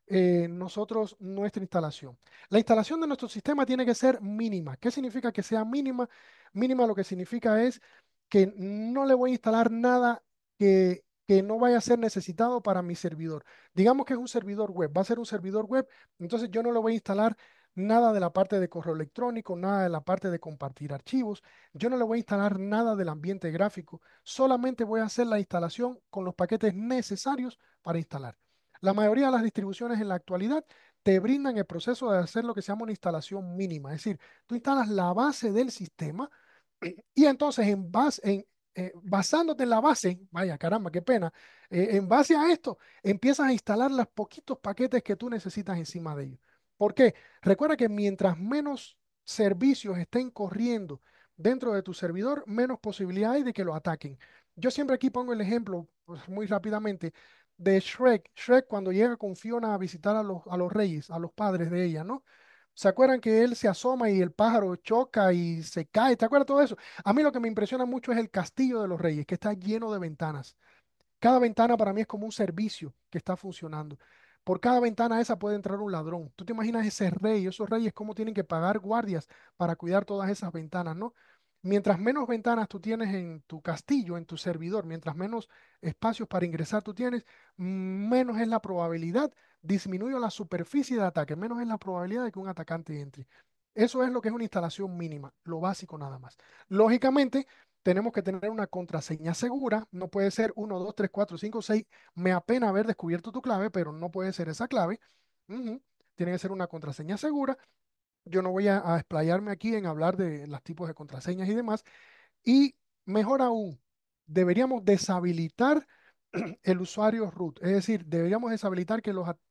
nuestra instalación. La instalación de nuestro sistema tiene que ser mínima. ¿Qué significa que sea mínima? Mínima lo que significa es que no le voy a instalar nada que no vaya a ser necesitado para mi servidor. Digamos que es un servidor web, va a ser un servidor web, entonces yo no le voy a instalar nada de la parte de correo electrónico, nada de la parte de compartir archivos, yo no le voy a instalar nada del ambiente gráfico, solamente voy a hacer la instalación con los paquetes necesarios para instalar. La mayoría de las distribuciones en la actualidad te brindan el proceso de hacer lo que se llama una instalación mínima, es decir, tú instalas la base del sistema y entonces basándote en la base, vaya caramba, qué pena, en base a esto empiezas a instalar los poquitos paquetes que tú necesitas encima de ellos. ¿Por qué? Recuerda que mientras menos servicios estén corriendo dentro de tu servidor, menos posibilidad hay de que lo ataquen. Yo siempre aquí pongo el ejemplo, pues, muy rápidamente, de Shrek. Shrek cuando llega con Fiona a visitar a los reyes, a los padres de ella, ¿no? ¿Se acuerdan que él se asoma y el pájaro choca y se cae? ¿Te acuerdas de todo eso? A mí lo que me impresiona mucho es el castillo de los reyes, que está lleno de ventanas. Cada ventana para mí es como un servicio que está funcionando. Por cada ventana esa puede entrar un ladrón. ¿Tú te imaginas ese rey, esos reyes, cómo tienen que pagar guardias para cuidar todas esas ventanas, ¿no? Mientras menos ventanas tú tienes en tu castillo, en tu servidor, mientras menos espacios para ingresar tú tienes, menos es la probabilidad, disminuye la superficie de ataque, menos es la probabilidad de que un atacante entre. Eso es lo que es una instalación mínima, lo básico nada más. Lógicamente, tenemos que tener una contraseña segura. No puede ser 1, 2, 3, 4, 5, 6. Me apena haber descubierto tu clave, pero no puede ser esa clave. Ujú. Tiene que ser una contraseña segura. Yo no voy a explayarme aquí en hablar de los tipos de contraseñas y demás. Y mejor aún, deberíamos deshabilitar el usuario root. Es decir, deberíamos deshabilitar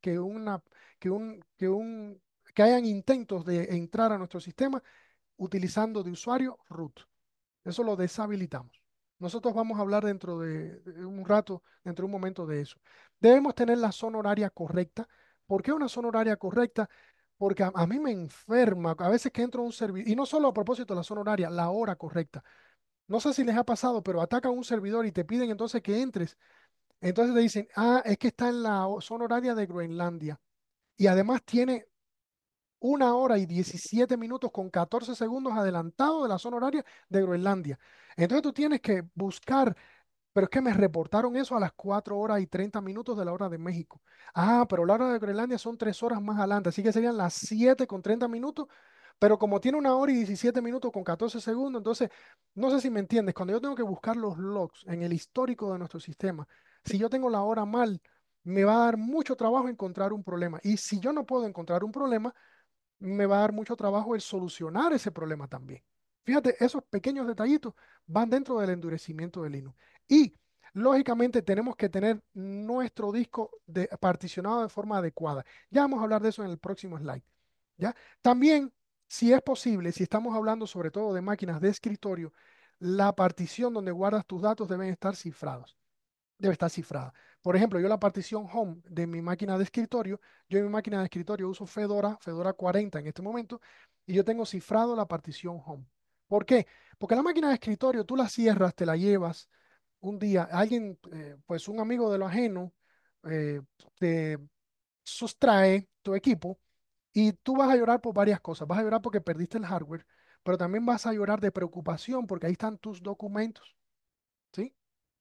que hayan intentos de entrar a nuestro sistema utilizando de usuario root. Eso lo deshabilitamos. Nosotros vamos a hablar dentro de un rato, dentro de un momento de eso. Debemos tener la zona horaria correcta. ¿Por qué una zona horaria correcta? Porque a mí me enferma a veces que entro a un servidor, y no solo a propósito de la zona horaria, la hora correcta. No sé si les ha pasado, pero atacan un servidor y te piden entonces que entres. Entonces te dicen, es que está en la zona horaria de Groenlandia. Y además tiene 1 hora y 17 minutos con 14 segundos adelantado de la zona horaria de Groenlandia. Entonces tú tienes que buscar, pero es que me reportaron eso a las 4 horas y 30 minutos de la hora de México. Pero la hora de Groenlandia son 3 horas más adelante, así que serían las 7 con 30 minutos, pero como tiene 1 hora y 17 minutos con 14 segundos, entonces no sé si me entiendes, cuando yo tengo que buscar los logs en el histórico de nuestro sistema, si yo tengo la hora mal, me va a dar mucho trabajo encontrar un problema. Y si yo no puedo encontrar un problema, me va a dar mucho trabajo el solucionar ese problema también. Fíjate, esos pequeños detallitos van dentro del endurecimiento de Linux. Y lógicamente tenemos que tener nuestro disco particionado de forma adecuada. Ya vamos a hablar de eso en el próximo slide. ¿Ya? También, si es posible, si estamos hablando sobre todo de máquinas de escritorio, la partición donde guardas tus datos deben estar cifrados, debe estar cifrada. Por ejemplo, yo la partición home de mi máquina de escritorio, yo en mi máquina de escritorio uso Fedora 40 en este momento, y yo tengo cifrado la partición home. ¿Por qué? Porque la máquina de escritorio tú la cierras, te la llevas un día, alguien, pues un amigo de lo ajeno, eh, te sustrae tu equipo y tú vas a llorar por varias cosas. Vas a llorar porque perdiste el hardware, pero también vas a llorar de preocupación porque ahí están tus documentos, ¿sí?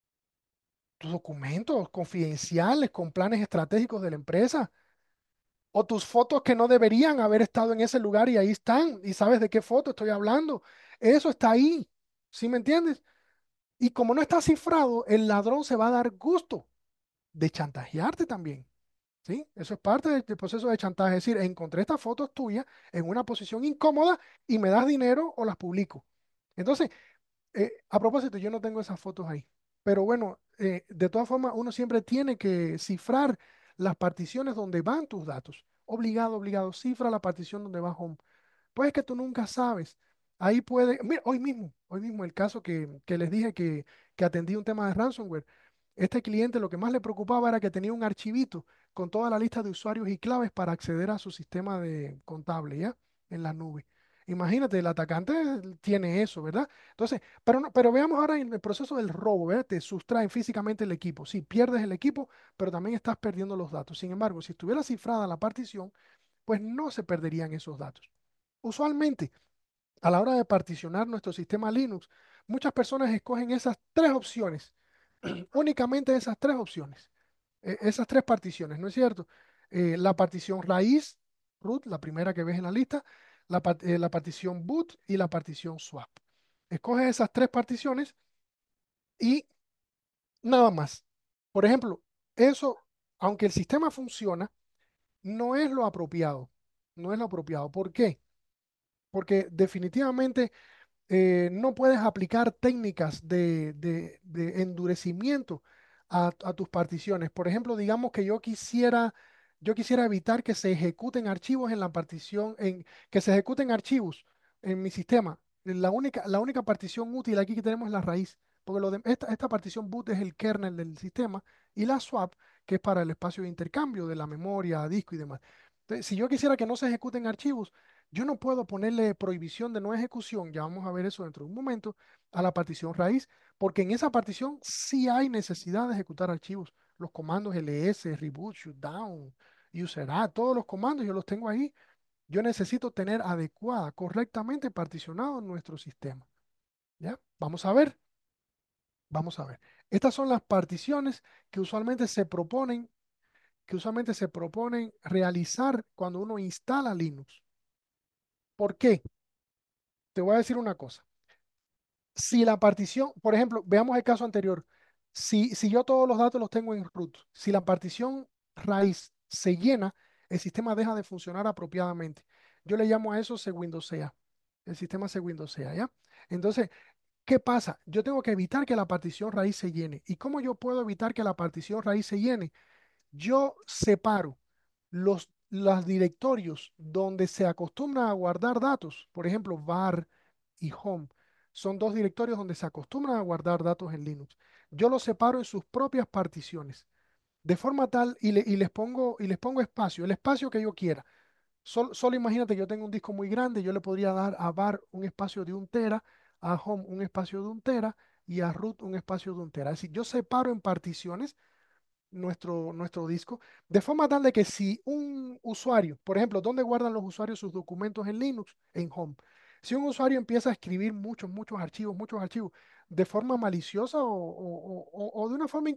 Tus documentos confidenciales con planes estratégicos de la empresa o tus fotos que no deberían haber estado en ese lugar y ahí están y sabes de qué foto estoy hablando. Eso está ahí, ¿sí me entiendes? Y como no está cifrado, el ladrón se va a dar gusto de chantajearte también, ¿sí? Eso es parte del proceso de chantaje, es decir, encontré estas fotos tuyas en una posición incómoda y me das dinero o las publico. Entonces, a propósito, yo no tengo esas fotos ahí. Pero bueno, de todas formas, uno siempre tiene que cifrar las particiones donde van tus datos. Obligado, obligado, cifra la partición donde va home. Pues es que tú nunca sabes. Ahí puede, mira, hoy mismo el caso que les dije que atendí un tema de ransomware. Este cliente lo que más le preocupaba era que tenía un archivito con toda la lista de usuarios y claves para acceder a su sistema de contable, ¿ya? En la nube. Imagínate, el atacante tiene eso, ¿verdad? Entonces, pero, pero veamos ahora en el proceso del robo, ¿verdad? Te sustraen físicamente el equipo. Sí, pierdes el equipo, pero también estás perdiendo los datos. Sin embargo, si estuviera cifrada la partición, pues no se perderían esos datos. Usualmente, a la hora de particionar nuestro sistema Linux, muchas personas escogen esas tres opciones, únicamente esas tres opciones, esas tres particiones, ¿no es cierto? La partición raíz, root, la primera que ves en la lista, la partición boot y la partición swap. Escoges esas tres particiones y nada más. Por ejemplo, eso, aunque el sistema funciona, no es lo apropiado. No es lo apropiado. ¿Por qué? Porque definitivamente no puedes aplicar técnicas de endurecimiento a tus particiones. Por ejemplo, digamos que yo quisiera evitar que se ejecuten archivos en la partición, que se ejecuten archivos en mi sistema. La única partición útil aquí que tenemos es la raíz, porque esta partición boot es el kernel del sistema y la swap, que es para el espacio de intercambio de la memoria, disco y demás. Entonces, si yo quisiera que no se ejecuten archivos, yo no puedo ponerle prohibición de no ejecución, ya vamos a ver eso dentro de un momento, a la partición raíz, porque en esa partición sí hay necesidad de ejecutar archivos. Los comandos ls, reboot, shutdown, userat, todos los comandos yo los tengo ahí. Yo necesito tener adecuada, correctamente particionado nuestro sistema. ¿Ya? Vamos a ver. Estas son las particiones que que usualmente se proponen realizar cuando uno instala Linux. ¿Por qué? Te voy a decir una cosa. Si la partición, por ejemplo, veamos el caso anterior, si yo todos los datos los tengo en root, si la partición raíz se llena, el sistema deja de funcionar apropiadamente. Yo le llamo a eso segwindowsea. El sistema segwindowsea, ¿ya? Entonces, ¿qué pasa? Yo tengo que evitar que la partición raíz se llene. ¿Y cómo yo puedo evitar que la partición raíz se llene? Yo separo los directorios donde se acostumbra a guardar datos, por ejemplo, var y home, son dos directorios donde se acostumbran a guardar datos en Linux. Yo los separo en sus propias particiones, de forma tal, y les pongo espacio, el espacio que yo quiera. Solo imagínate que yo tengo un disco muy grande, yo le podría dar a var un espacio de 1 tera, a home un espacio de 1 tera y a root un espacio de 1 tera. Es decir, yo separo en particiones nuestro disco, de forma tal de que si un usuario, por ejemplo, ¿dónde guardan los usuarios sus documentos en Linux? En Home. Si un usuario empieza a escribir muchos archivos, de forma maliciosa o de una forma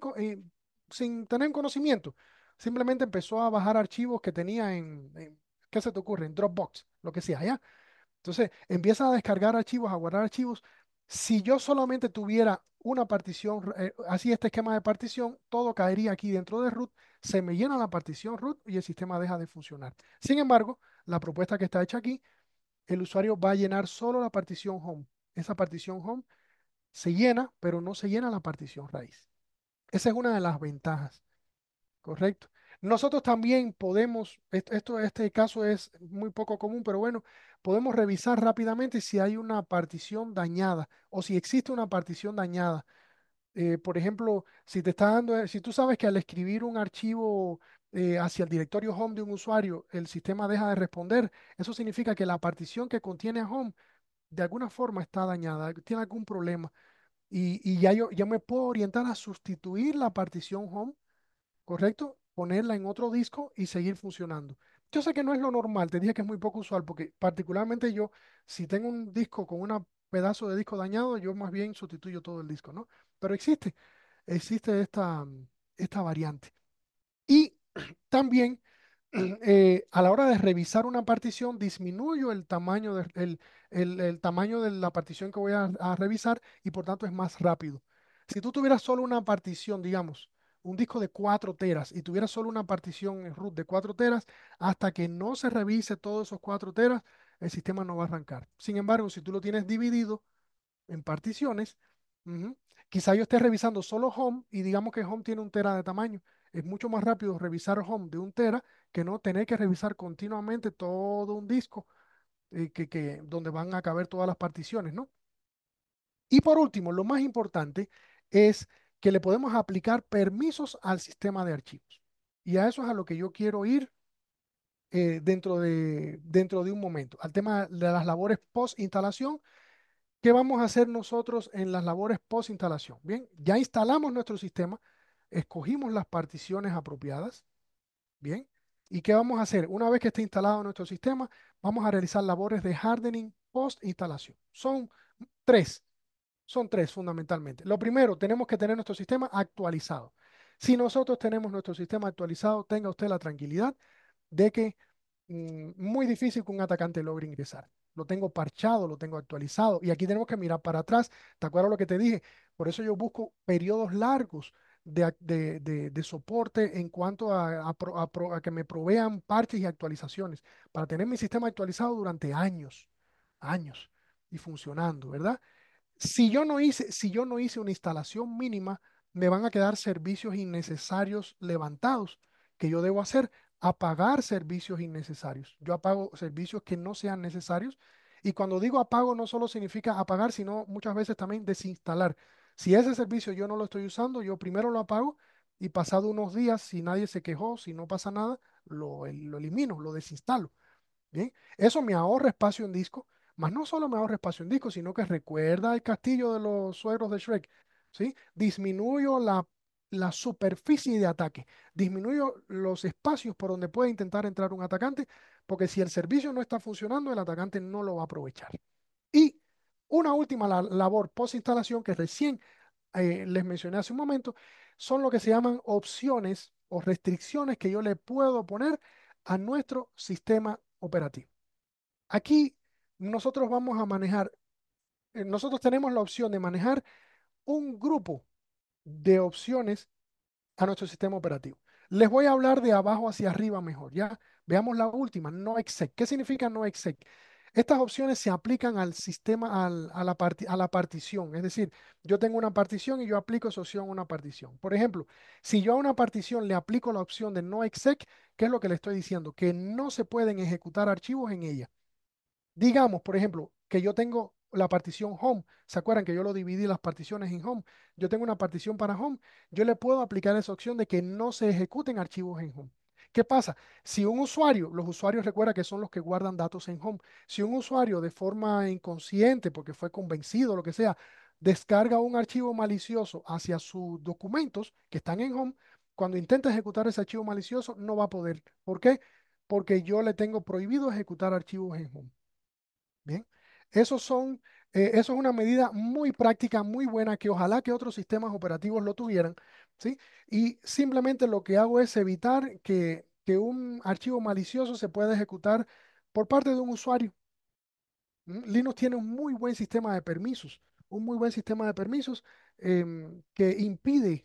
sin tener conocimiento, simplemente empezó a bajar archivos que tenía ¿qué se te ocurre? En Dropbox, lo que sea, ¿ya? Entonces, empieza a descargar archivos, a guardar archivos. Si yo solamente tuviera una partición, así este esquema de partición, todo caería aquí dentro de root, se me llena la partición root y el sistema deja de funcionar. Sin embargo, la propuesta que está hecha aquí, el usuario va a llenar solo la partición home. Esa partición home se llena, pero no se llena la partición raíz. Esa es una de las ventajas. Correcto. Nosotros también podemos, este caso es muy poco común, pero bueno, podemos revisar rápidamente si hay una partición dañada o si existe una partición dañada. Por ejemplo, si te está dando, si tú sabes que al escribir un archivo hacia el directorio home de un usuario, el sistema deja de responder, eso significa que la partición que contiene a home de alguna forma está dañada, tiene algún problema. Y ya yo me puedo orientar a sustituir la partición home, ¿correcto? Ponerla en otro disco y seguir funcionando. Yo sé que no es lo normal, te dije que es muy poco usual, porque particularmente yo, si tengo un disco con un pedazo de disco dañado, yo más bien sustituyo todo el disco, ¿no? Pero existe esta variante. Y también a la hora de revisar una partición, disminuyo el tamaño de la partición que voy a revisar y por tanto es más rápido. Si tú tuvieras solo una partición, digamos, un disco de 4 teras y tuvieras solo una partición en root de 4 teras, hasta que no se revise todos esos 4 teras, el sistema no va a arrancar. Sin embargo, si tú lo tienes dividido en particiones, ujú, quizá yo esté revisando solo home y digamos que home tiene 1 tera de tamaño. Es mucho más rápido revisar home de 1 tera que no tener que revisar continuamente todo un disco donde van a caber todas las particiones, ¿no? Y por último, lo más importante es que le podemos aplicar permisos al sistema de archivos. Y a eso es a lo que yo quiero ir dentro de un momento. Al tema de las labores post-instalación, ¿qué vamos a hacer nosotros en las labores post-instalación? Bien, ya instalamos nuestro sistema, escogimos las particiones apropiadas. Bien, ¿y qué vamos a hacer? Una vez que esté instalado nuestro sistema, vamos a realizar labores de hardening post-instalación. Tres, son tres fundamentalmente. Lo primero, tenemos que tener nuestro sistema actualizado. Si nosotros tenemos nuestro sistema actualizado, tenga usted la tranquilidad de que muy difícil que un atacante logre ingresar. Lo tengo parchado, lo tengo actualizado. Y aquí tenemos que mirar para atrás. ¿Te acuerdas lo que te dije? Por eso yo busco periodos largos de soporte en cuanto a que me provean parches y actualizaciones para tener mi sistema actualizado durante años, años y funcionando, ¿verdad? Si yo no hice una instalación mínima, me van a quedar servicios innecesarios levantados. ¿Que yo debo hacer? Apagar servicios innecesarios. Yo apago servicios que no sean necesarios. Y cuando digo apago, no solo significa apagar, sino muchas veces también desinstalar. Si ese servicio yo no lo estoy usando, yo primero lo apago y pasado unos días, si nadie se quejó, si no pasa nada, lo elimino, lo desinstalo. Bien, eso me ahorra espacio en disco, más no solo me ahorra espacio en disco, sino que recuerda el castillo de los suegros de Shrek, ¿sí? Disminuyo la superficie de ataque, disminuyo los espacios por donde puede intentar entrar un atacante, porque si el servicio no está funcionando, el atacante no lo va a aprovechar. Y una última labor post-instalación que recién les mencioné hace un momento, son lo que se llaman opciones o restricciones que yo le puedo poner a nuestro sistema operativo. Aquí nosotros vamos a manejar, nosotros tenemos la opción de manejar un grupo de opciones a nuestro sistema operativo. Les voy a hablar de abajo hacia arriba mejor, ¿ya? Veamos la última, no exec. ¿Qué significa no exec? Estas opciones se aplican al sistema, a la partición. Es decir, yo tengo una partición y yo aplico esa opción a una partición. Por ejemplo, si yo a una partición le aplico la opción de no exec, ¿qué es lo que le estoy diciendo? Que no se pueden ejecutar archivos en ella. Digamos, por ejemplo, que yo tengo la partición home. ¿Se acuerdan que yo lo dividí las particiones en home? Yo tengo una partición para home. Yo le puedo aplicar esa opción de que no se ejecuten archivos en home. ¿Qué pasa? Si un usuario, los usuarios recuerda que son los que guardan datos en home, si un usuario de forma inconsciente, porque fue convencido, lo que sea, descarga un archivo malicioso hacia sus documentos que están en home, cuando intenta ejecutar ese archivo malicioso no va a poder. ¿Por qué? Porque yo le tengo prohibido ejecutar archivos en home. Bien, esos son, eso es una medida muy práctica, muy buena, que ojalá que otros sistemas operativos lo tuvieran, ¿sí? Y simplemente lo que hago es evitar que un archivo malicioso se pueda ejecutar por parte de un usuario. Linux tiene un muy buen sistema de permisos, un muy buen sistema de permisos que impide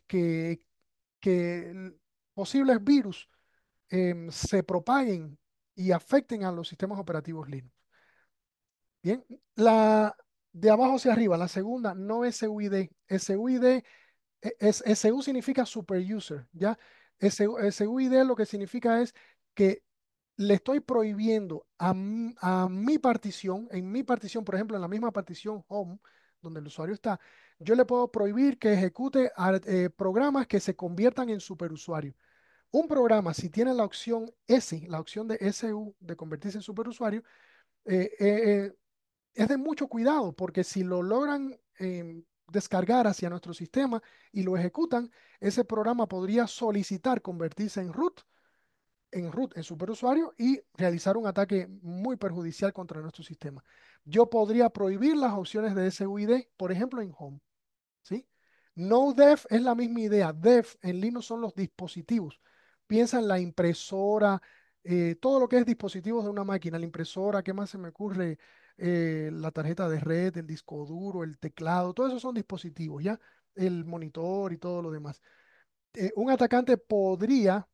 que posibles virus se propaguen y afecten a los sistemas operativos Linux. Bien, la de abajo hacia arriba, la segunda, no SUID. SUID, SU significa super user, ¿ya? SUID lo que significa es que le estoy prohibiendo a mi partición, en mi partición, por ejemplo, en la misma partición home, donde el usuario está, yo le puedo prohibir que ejecute programas que se conviertan en superusuario. Un programa, si tiene la opción S, la opción de SU, de convertirse en superusuario, eh, eh, eh, es de mucho cuidado porque si lo logran descargar hacia nuestro sistema y lo ejecutan, ese programa podría solicitar convertirse en superusuario y realizar un ataque muy perjudicial contra nuestro sistema. Yo podría prohibir las opciones de SUID, por ejemplo, en Home. ¿Sí? No def es la misma idea. Def en Linux son los dispositivos. Piensa en la impresora, todo lo que es dispositivos de una máquina, la impresora, ¿qué más se me ocurre? La tarjeta de red, el disco duro, el teclado, todo eso son dispositivos, ¿ya? El monitor y todo lo demás. Un atacante podría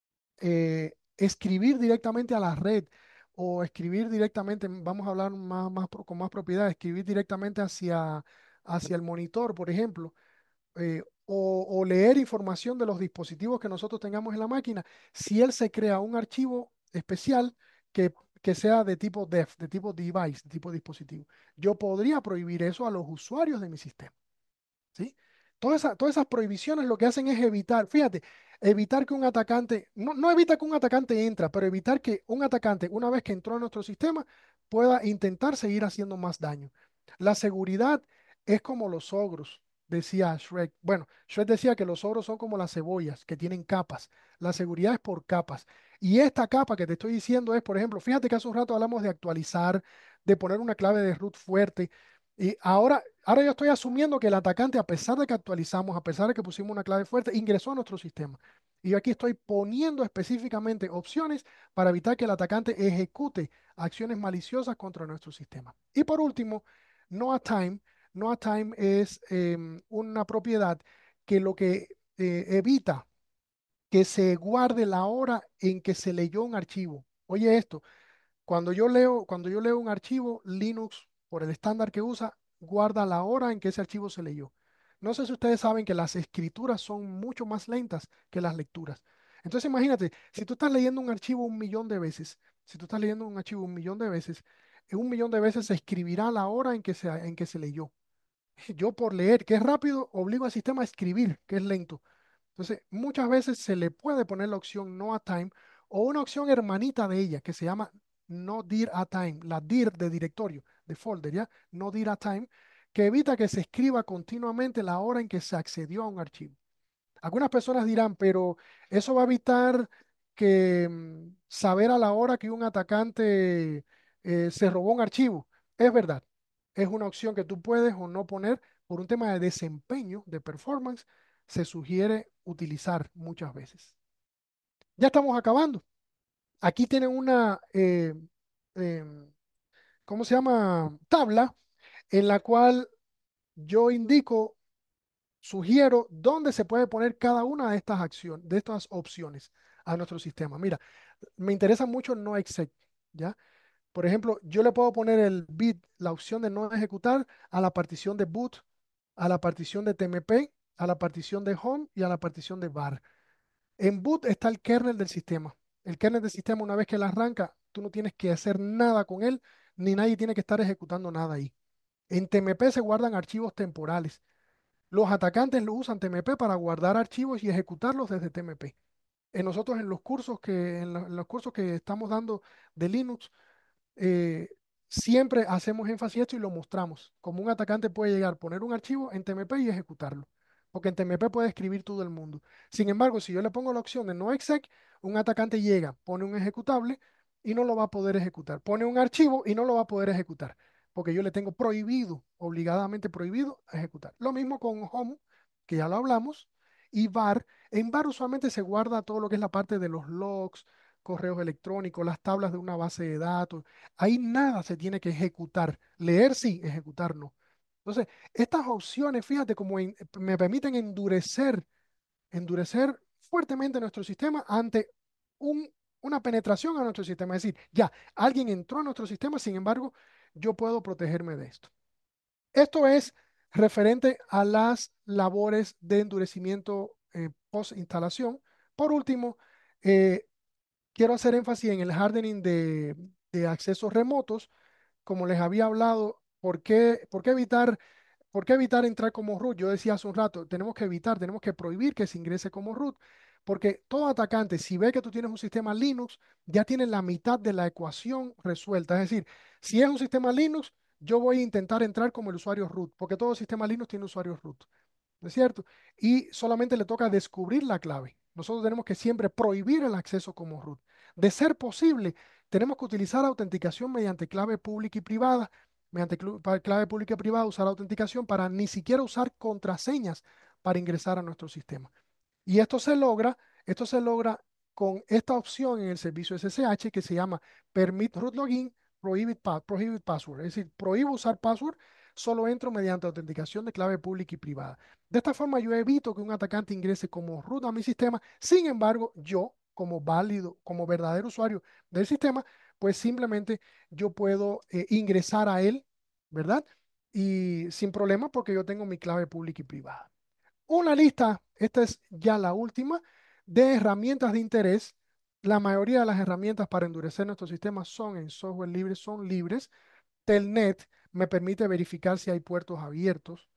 escribir directamente a la red o escribir directamente, vamos a hablar con más propiedad, escribir directamente hacia el monitor, por ejemplo, o leer información de los dispositivos que nosotros tengamos en la máquina, si él se crea un archivo especial que sea de tipo def, de tipo device, de tipo dispositivo. Yo podría prohibir eso a los usuarios de mi sistema. ¿Sí? Todas esas prohibiciones lo que hacen es evitar, fíjate, evitar que un atacante, no evita que un atacante entra, pero evitar que un atacante, una vez que entró a nuestro sistema, pueda intentar seguir haciendo más daño. La seguridad es como los ogros, decía Shrek. Bueno, Shrek decía que los ogros son como las cebollas, que tienen capas. La seguridad es por capas. Y esta capa que te estoy diciendo es, por ejemplo, fíjate que hace un rato hablamos de actualizar, de poner una clave de root fuerte. Y ahora yo estoy asumiendo que el atacante, a pesar de que actualizamos, a pesar de que pusimos una clave fuerte, ingresó a nuestro sistema. Y yo aquí estoy poniendo específicamente opciones para evitar que el atacante ejecute acciones maliciosas contra nuestro sistema. Y por último, no a time. No a time es una propiedad que lo que evita que se guarde la hora en que se leyó un archivo. Oye esto, cuando yo leo un archivo, Linux, por el estándar que usa, guarda la hora en que ese archivo se leyó. No sé si ustedes saben que las escrituras son mucho más lentas que las lecturas. Entonces imagínate, si tú estás leyendo un archivo 1 millón de veces, si tú estás leyendo un archivo 1 millón de veces, en 1 millón de veces se escribirá la hora en que se leyó. Yo por leer, que es rápido, obligo al sistema a escribir, que es lento. Entonces, muchas veces se le puede poner la opción no a time o una opción hermanita de ella que se llama no dir a time, la dir de directorio, de folder, ¿ya? No dir a time, que evita que se escriba continuamente la hora en que se accedió a un archivo. Algunas personas dirán, pero eso va a evitar que saber a la hora que un atacante se robó un archivo. Es verdad, es una opción que tú puedes o no poner por un tema de desempeño, de performance, se sugiere utilizar muchas veces. Ya estamos acabando. Aquí tienen una, em, ¿cómo se llama? Tabla en la cual yo indico, sugiero dónde se puede poner cada una de estas acciones, de estas opciones a nuestro sistema. Mira, me interesa mucho no exec, ¿ya? Por ejemplo, yo le puedo poner el bit, la opción de no ejecutar a la partición de boot, a la partición de TMP, a la partición de home y a la partición de var. En boot está el kernel del sistema. El kernel del sistema, una vez que él arranca, tú no tienes que hacer nada con él, ni nadie tiene que estar ejecutando nada ahí. En TMP se guardan archivos temporales. Los atacantes lo usan TMP para guardar archivos y ejecutarlos desde TMP. Nosotros en los cursos que estamos dando de Linux, eh, siempre hacemos énfasis en esto y lo mostramos. Como un atacante puede llegar, poner un archivo en TMP y ejecutarlo. Porque en TMP puede escribir todo el mundo. Sin embargo, si yo le pongo la opción de no exec, un atacante llega, pone un ejecutable y no lo va a poder ejecutar. Pone un archivo y no lo va a poder ejecutar. Porque yo le tengo prohibido, obligadamente prohibido ejecutar. Lo mismo con home, que ya lo hablamos, y var. En var usualmente se guarda todo lo que es la parte de los logs, correos electrónicos, las tablas de una base de datos. Ahí nada se tiene que ejecutar. Leer sí, ejecutar no. Entonces, estas opciones, fíjate, me permiten endurecer fuertemente nuestro sistema ante un- una penetración a nuestro sistema. Es decir, ya, alguien entró a nuestro sistema, sin embargo, yo puedo protegerme de esto. Esto es referente a las labores de endurecimiento post instalación. Por último, eh, quiero hacer énfasis en el hardening de accesos remotos. Como les había hablado, ¿por qué evitar entrar como root? Yo decía hace un rato, tenemos que prohibir que se ingrese como root, porque todo atacante, si ve que tú tienes un sistema Linux, ya tiene la mitad de la ecuación resuelta. Es decir, si es un sistema Linux, yo voy a intentar entrar como el usuario root, porque todo sistema Linux tiene usuario root. ¿No es cierto? Y solamente le toca descubrir la clave. Nosotros tenemos que siempre prohibir el acceso como root. De ser posible, tenemos que utilizar autenticación mediante clave pública y privada. Mediante clave pública y privada, usar autenticación para ni siquiera usar contraseñas para ingresar a nuestro sistema. Y esto se logra con esta opción en el servicio SSH que se llama Permit Root Login, Prohibit Password. Es decir, prohíbo usar password, solo entro mediante autenticación de clave pública y privada. De esta forma yo evito que un atacante ingrese como root a mi sistema. Sin embargo, yo, como válido, como verdadero usuario del sistema, pues simplemente yo puedo ingresar a él, ¿verdad? Y sin problema porque yo tengo mi clave pública y privada. Una lista, esta es ya la última, de herramientas de interés. La mayoría de las herramientas para endurecer nuestro sistema son en software libre, son libres. Telnet me permite verificar si hay puertos abiertos.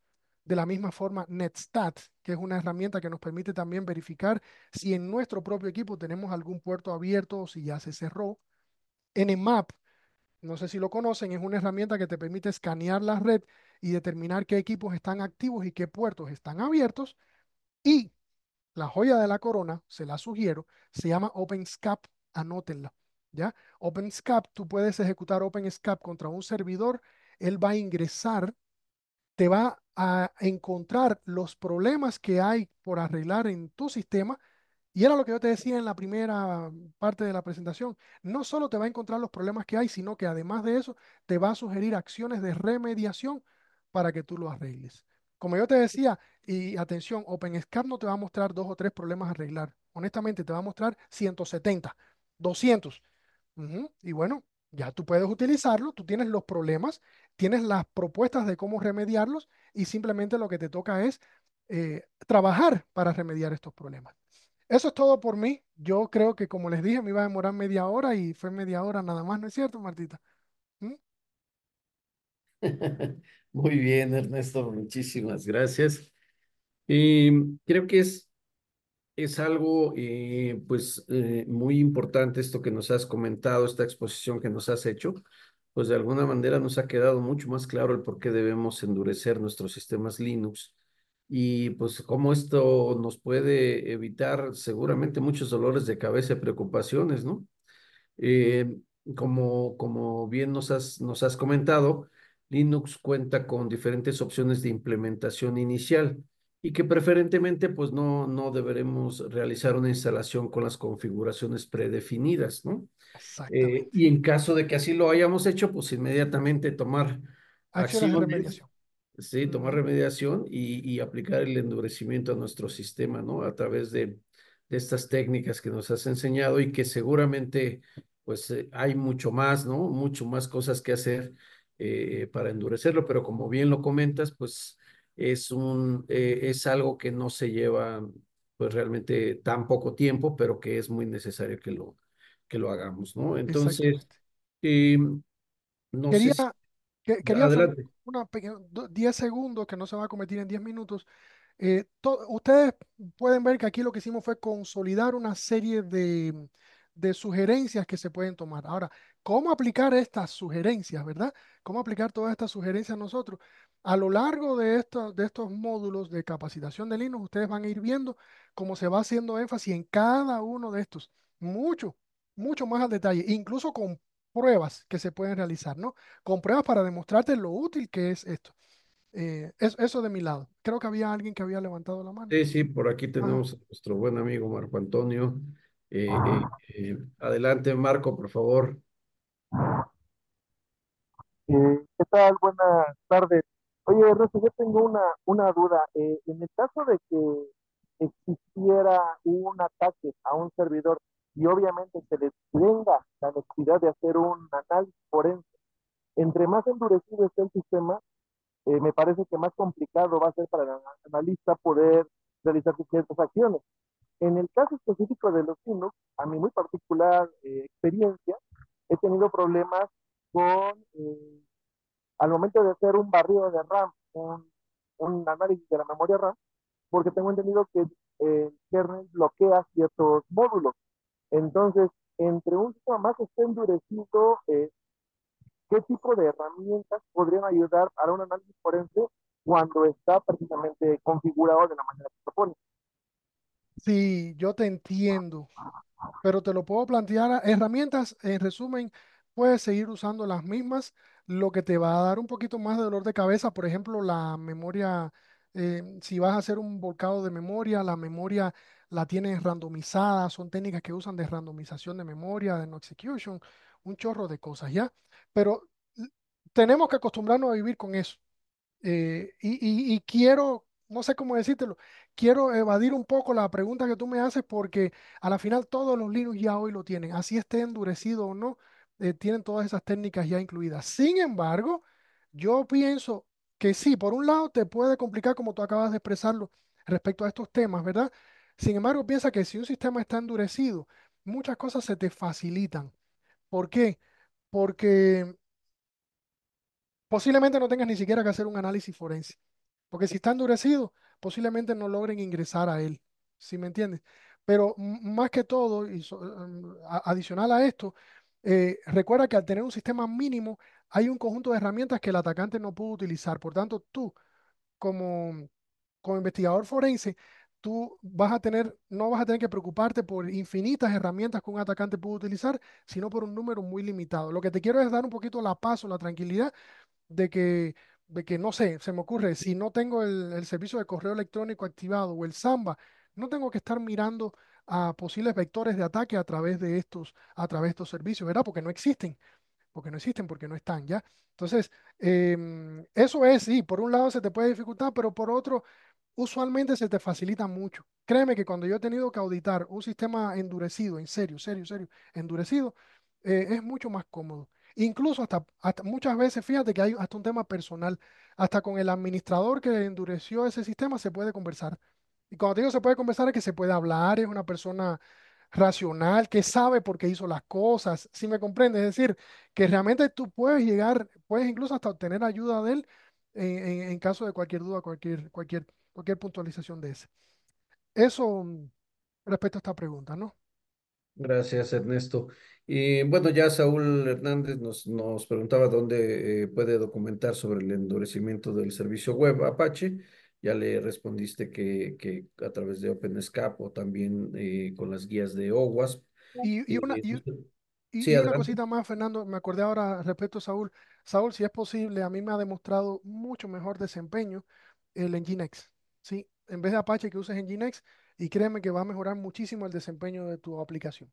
De la misma forma, Netstat, que es una herramienta que nos permite también verificar si en nuestro propio equipo tenemos algún puerto abierto o si ya se cerró. Nmap, no sé si lo conocen, es una herramienta que te permite escanear la red y determinar qué equipos están activos y qué puertos están abiertos. Y la joya de la corona, se la sugiero, se llama OpenSCAP, anótenla, ¿ya? OpenSCAP, tú puedes ejecutar OpenSCAP contra un servidor, él va a ingresar, te va a encontrar los problemas que hay por arreglar en tu sistema. Y era lo que yo te decía en la primera parte de la presentación. No solo te va a encontrar los problemas que hay, sino que además de eso te va a sugerir acciones de remediación para que tú lo arregles. Como yo te decía, y atención, OpenSCAP no te va a mostrar dos o tres problemas a arreglar. Honestamente, te va a mostrar 170, 200. Y bueno, ya tú puedes utilizarlo, tú tienes los problemas, tienes las propuestas de cómo remediarlos y simplemente lo que te toca es trabajar para remediar estos problemas. Eso es todo por mí. Yo creo que, como les dije, me iba a demorar media hora y fue media hora nada más, ¿no es cierto, Martita? ¿Mm? Muy bien, Ernesto, muchísimas gracias. Y creo que es algo pues muy importante esto que nos has comentado, esta exposición que nos has hecho, pues de alguna manera nos ha quedado mucho más claro el por qué debemos endurecer nuestros sistemas Linux y pues cómo esto nos puede evitar seguramente muchos dolores de cabeza y preocupaciones, ¿no? Eh, como bien nos has comentado, Linux cuenta con diferentes opciones de implementación inicial y que preferentemente pues no deberemos realizar una instalación con las configuraciones predefinidas, ¿no? Exactamente. Y en caso de que así lo hayamos hecho, pues inmediatamente tomar Acciones de acciones, remediación. sí, tomar Ujú. remediación y aplicar el endurecimiento a nuestro sistema, ¿no? A través de estas técnicas que nos has enseñado y que seguramente, pues hay mucho más, ¿no? Mucho más cosas que hacer para endurecerlo, pero como bien lo comentas, pues es algo que no se lleva, pues realmente tan poco tiempo, pero que es muy necesario que lo hagamos, ¿no? Entonces, Exactamente. eh, no sé Quería, si... quería hacer Adelante. una pequeña, 10 segundos que no se va a cometer en 10 minutos. Ustedes pueden ver que aquí lo que hicimos fue consolidar una serie de sugerencias que se pueden tomar. Ahora, ¿cómo aplicar estas sugerencias, verdad? ¿Cómo aplicar todas estas sugerencias nosotros? A lo largo de estos módulos de capacitación de Linux, ustedes van a ir viendo cómo se va haciendo énfasis en cada uno de estos, mucho, mucho más al detalle, incluso con pruebas que se pueden realizar, ¿no? Con pruebas para demostrarte lo útil que es esto. Eso de mi lado. Creo que había alguien que había levantado la mano. Sí, sí, por aquí Ajá. tenemos a nuestro buen amigo Marco Antonio. Adelante, Marco, por favor. ¿Qué tal? Buenas tardes. Oye, Ernesto, yo tengo una duda. En el caso de que existiera un ataque a un servidor y obviamente se le tenga la necesidad de hacer un análisis forense, entre más endurecido esté el sistema, me parece que más complicado va a ser para el analista poder realizar ciertas acciones. En el caso específico de los Linux, a mi muy particular experiencia, he tenido problemas con al momento de hacer un barrido de RAM, un análisis de la memoria RAM, porque tengo entendido que el kernel bloquea ciertos módulos. Entonces, entre un sistema más esté endurecido, ¿qué tipo de herramientas podrían ayudar para un análisis forense cuando está precisamente configurado de la manera que propone? Sí, yo te entiendo, pero te lo puedo plantear. Herramientas, en resumen, puedes seguir usando las mismas. Lo que te va a dar un poquito más de dolor de cabeza, por ejemplo, la memoria, si vas a hacer un volcado de memoria, la memoria la tienes randomizada, son técnicas que usan de randomización de memoria, de no execution, un chorro de cosas, ¿ya? Pero l- tenemos que acostumbrarnos a vivir con eso. Y quiero, no sé cómo decírtelo, quiero evadir un poco la pregunta que tú me haces porque a la final todos los Linux ya hoy lo tienen, así esté endurecido o no, tienen todas esas técnicas ya incluidas. Sin embargo, yo pienso que sí, por un lado te puede complicar como tú acabas de expresarlo respecto a estos temas, ¿verdad? Sin embargo, piensa que si un sistema está endurecido, muchas cosas se te facilitan. ¿Por qué? Porque posiblemente no tengas ni siquiera que hacer un análisis forense. Porque si está endurecido, posiblemente no logren ingresar a él. ¿Sí me entiendes? Pero más que todo, adicional a esto, recuerda que al tener un sistema mínimo, hay un conjunto de herramientas que el atacante no pudo utilizar. Por tanto, tú, como, como investigador forense, no vas a tener que preocuparte por infinitas herramientas que un atacante pudo utilizar, sino por un número muy limitado. Lo que te quiero es dar un poquito la paz o la tranquilidad de que, no sé, se me ocurre, si no tengo el servicio de correo electrónico activado o el Samba, no tengo que estar mirando a posibles vectores de ataque a través de estos servicios, ¿verdad? Porque no están, ¿ya? Entonces, eso es, sí, por un lado se te puede dificultar, pero por otro, usualmente se te facilita mucho. Créeme que cuando yo he tenido que auditar un sistema endurecido, en serio, serio, serio, endurecido, es mucho más cómodo. Incluso hasta muchas veces, fíjate que hay hasta un tema personal, hasta con el administrador que endureció ese sistema se puede conversar. Y cuando te digo se puede conversar es que se puede hablar, es una persona racional, que sabe por qué hizo las cosas, ¿si me comprendes? Es decir, que realmente tú puedes llegar, puedes incluso hasta obtener ayuda de él en caso de cualquier duda, cualquier puntualización de ese. Eso respecto a esta pregunta, ¿no? Gracias, Ernesto. Y bueno, ya Saúl Hernández nos preguntaba dónde puede documentar sobre el endurecimiento del servicio web Apache. Ya le respondiste que a través de OpenSCAP o también con las guías de OWASP. Y, y una, Eh, y, usted- y sí, y una adelante. cosita más, Fernando, me acordé ahora respecto a Saúl. Saúl, si es posible, a mí me ha demostrado mucho mejor desempeño el Nginx. ¿Sí? En vez de Apache que uses Nginx, y créeme que va a mejorar muchísimo el desempeño de tu aplicación.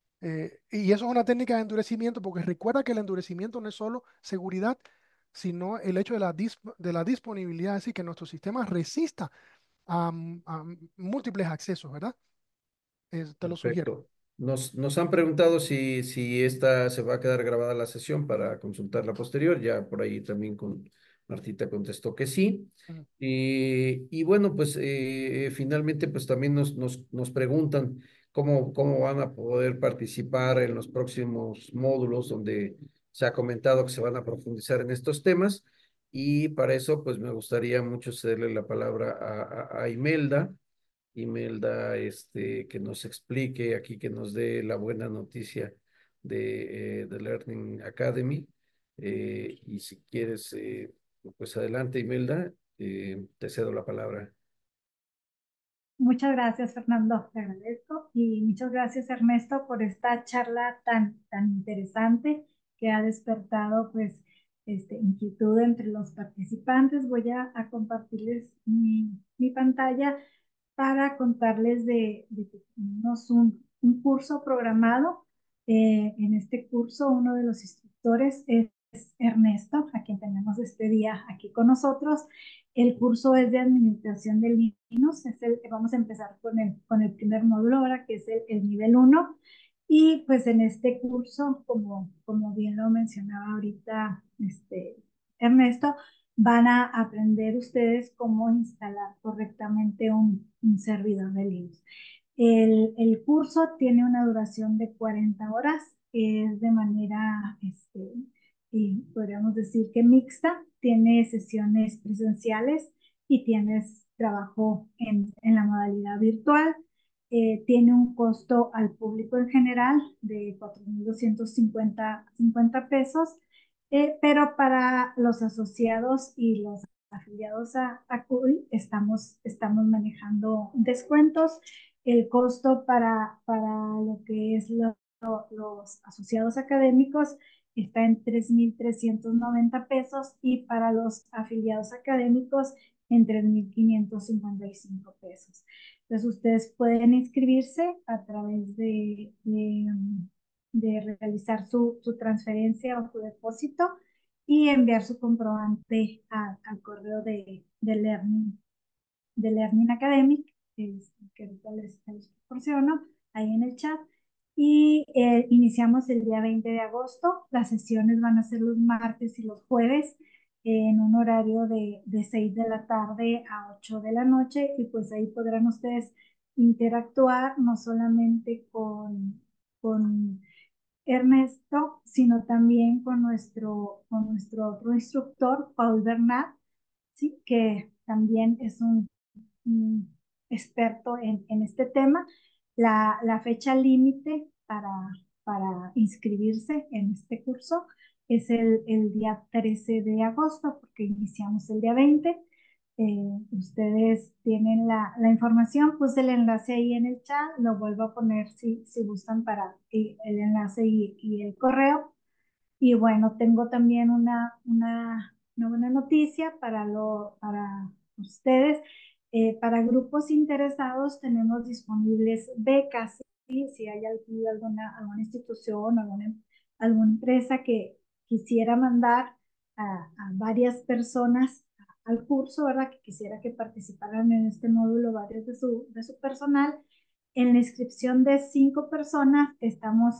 Y eso es una técnica de endurecimiento, porque recuerda que el endurecimiento no es solo seguridad, sino el hecho de de la disponibilidad, es decir, que nuestro sistema resista a múltiples accesos, ¿verdad? Te lo sugiero. Perfecto. Nos han preguntado si esta se va a quedar grabada la sesión para consultarla posterior. Ya por ahí también con Martita contestó que sí. Ujú. Y bueno, pues finalmente pues también nos preguntan cómo van a poder participar en los próximos módulos donde se ha comentado que se van a profundizar en estos temas. Y para eso pues me gustaría mucho cederle la palabra a Imelda. Imelda, que nos explique aquí, que nos dé la buena noticia de Learning Academy. Y si quieres, pues adelante, Imelda, te cedo la palabra. Muchas gracias, Fernando, te agradezco. Y muchas gracias, Ernesto, por esta charla tan interesante que ha despertado, pues, inquietud entre los participantes. Voy a compartirles mi pantalla para contarles de que tenemos un curso programado. En este curso, uno de los instructores es Ernesto, a quien tenemos este día aquí con nosotros. El curso es de administración de Linux. Vamos a empezar con el primer módulo ahora, que es el nivel uno. Y pues en este curso, como bien lo mencionaba ahorita Ernesto, van a aprender ustedes cómo instalar correctamente un servidor de Linux. El curso tiene una duración de 40 horas, es de manera, y podríamos decir que mixta, tiene sesiones presenciales y tienes trabajo en la modalidad virtual. Tiene un costo al público en general de 4,250 pesos, pero para los asociados y los afiliados a CUI estamos manejando descuentos. El costo para lo que es los asociados académicos está en 3,390 pesos y para los afiliados académicos en 3,555 pesos. Entonces ustedes pueden inscribirse a través de realizar su transferencia o su depósito y enviar su comprobante al correo de Learning Academic, que ahorita les proporciono ahí en el chat. Y iniciamos el día 20 de agosto. Las sesiones van a ser los martes y los jueves en un horario de 6 de la tarde a 8 de la noche. Y pues ahí podrán ustedes interactuar no solamente con Ernesto, sino también con nuestro otro instructor, Paul Bernat, ¿sí? también es un experto en este tema. La fecha límite para inscribirse en este curso es el día 13 de agosto, porque iniciamos el día 20. Ustedes tienen la información, puse el enlace ahí en el chat, lo vuelvo a poner si gustan para el enlace y el correo. Y bueno, tengo también una buena noticia para ustedes. Para grupos interesados tenemos disponibles becas, ¿sí? Si hay alguna institución, alguna empresa que quisiera mandar a varias personas al curso, ¿verdad? Que quisiera que participaran en este módulo varios de su personal. En la inscripción de 5 personas estamos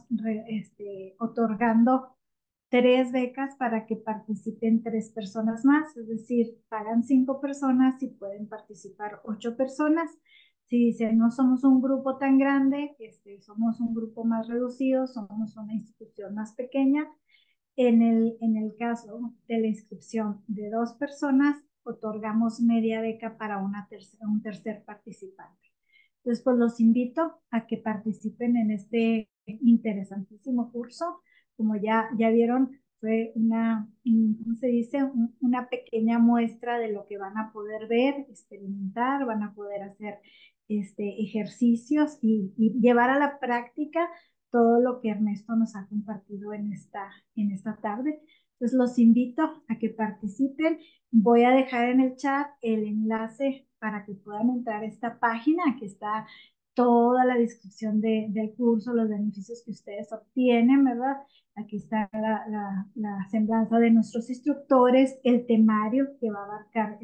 otorgando 3 becas para que participen 3 personas más, es decir, pagan 5 personas y pueden participar 8 personas. Si dicen no somos un grupo tan grande, somos un grupo más reducido, somos una institución más pequeña, en el caso de la inscripción de 2 personas, otorgamos media beca para un tercer participante. Entonces, pues los invito a que participen en este interesantísimo curso. Como ya vieron, fue ¿cómo se dice? Una pequeña muestra de lo que van a poder ver, experimentar, van a poder hacer ejercicios y llevar a la práctica todo lo que Ernesto nos ha compartido en esta tarde. Entonces los invito a que participen. Voy a dejar en el chat el enlace para que puedan entrar a esta página. Aquí está toda la descripción del curso, los beneficios que ustedes obtienen, ¿verdad? Aquí está la semblanza de nuestros instructores, el temario que va a abarcar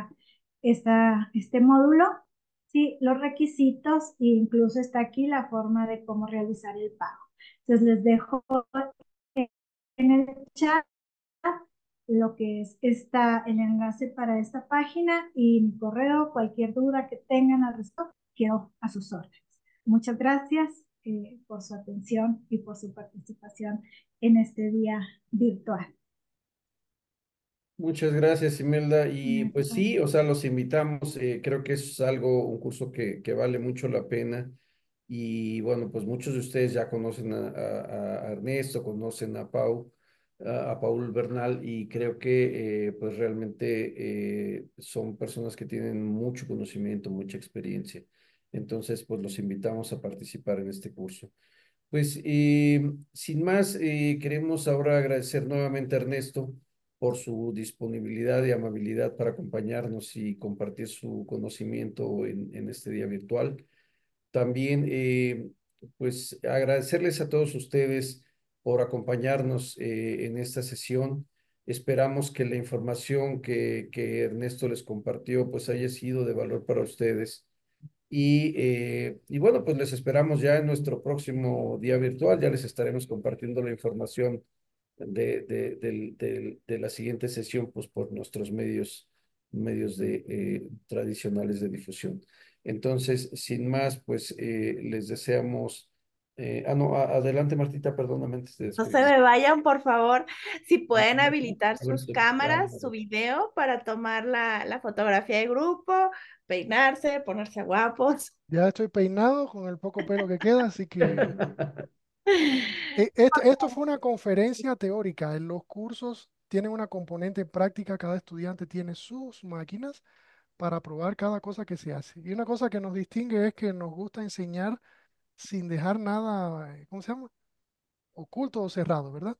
este módulo, ¿sí? Los requisitos e incluso está aquí la forma de cómo realizar el pago. Entonces les dejo en el chat lo que el enlace para esta página y mi correo, cualquier duda que tengan al respecto, quedo a sus órdenes. Muchas gracias por su atención y por su participación en este día virtual. Muchas gracias, Imelda. Y pues sí, o sea, los invitamos. Creo que es un curso que vale mucho la pena. Y bueno, pues muchos de ustedes ya conocen a Ernesto, conocen a Paul Bernal, y creo que pues realmente son personas que tienen mucho conocimiento, mucha experiencia. Entonces, pues los invitamos a participar en este curso. Pues sin más, queremos ahora agradecer nuevamente a Ernesto por su disponibilidad y amabilidad para acompañarnos y compartir su conocimiento en este día virtual. También, pues, agradecerles a todos ustedes por acompañarnos en esta sesión. Esperamos que la información que Ernesto les compartió, pues, haya sido de valor para ustedes. Y bueno, pues les esperamos ya en nuestro próximo día virtual. Ya les estaremos compartiendo la información de la siguiente sesión, pues por nuestros medios tradicionales de difusión. Entonces, sin más, pues les deseamos... no, adelante Martita, perdóname antes de No se despedir. me vayan, por favor. Si pueden habilitar A ver sus si- cámaras, su video para tomar la fotografía de grupo, peinarse, ponerse guapos. Ya estoy peinado con el poco pelo que queda, así que esto fue una conferencia teórica. En los cursos tienen una componente práctica, cada estudiante tiene sus máquinas para probar cada cosa que se hace. Y una cosa que nos distingue es que nos gusta enseñar sin dejar nada, ¿cómo se llama? Oculto o cerrado, ¿verdad?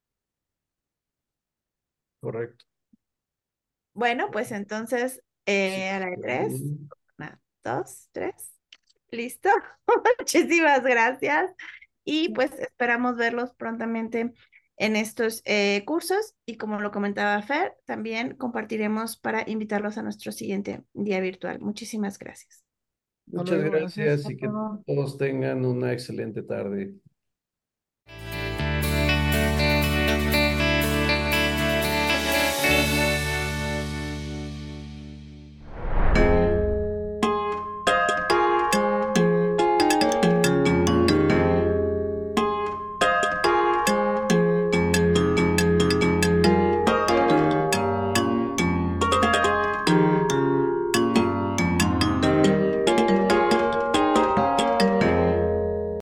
Correcto. Bueno, pues entonces, Sí. a la de 3, 1, 2, 3. ¿Listo? Muchísimas gracias. Y pues esperamos verlos prontamente en estos cursos. Y como lo comentaba Fer, también compartiremos para invitarlos a nuestro siguiente día virtual. Muchísimas gracias. Hasta Muchas luego, gracias. gracias y que todos tengan una excelente tarde.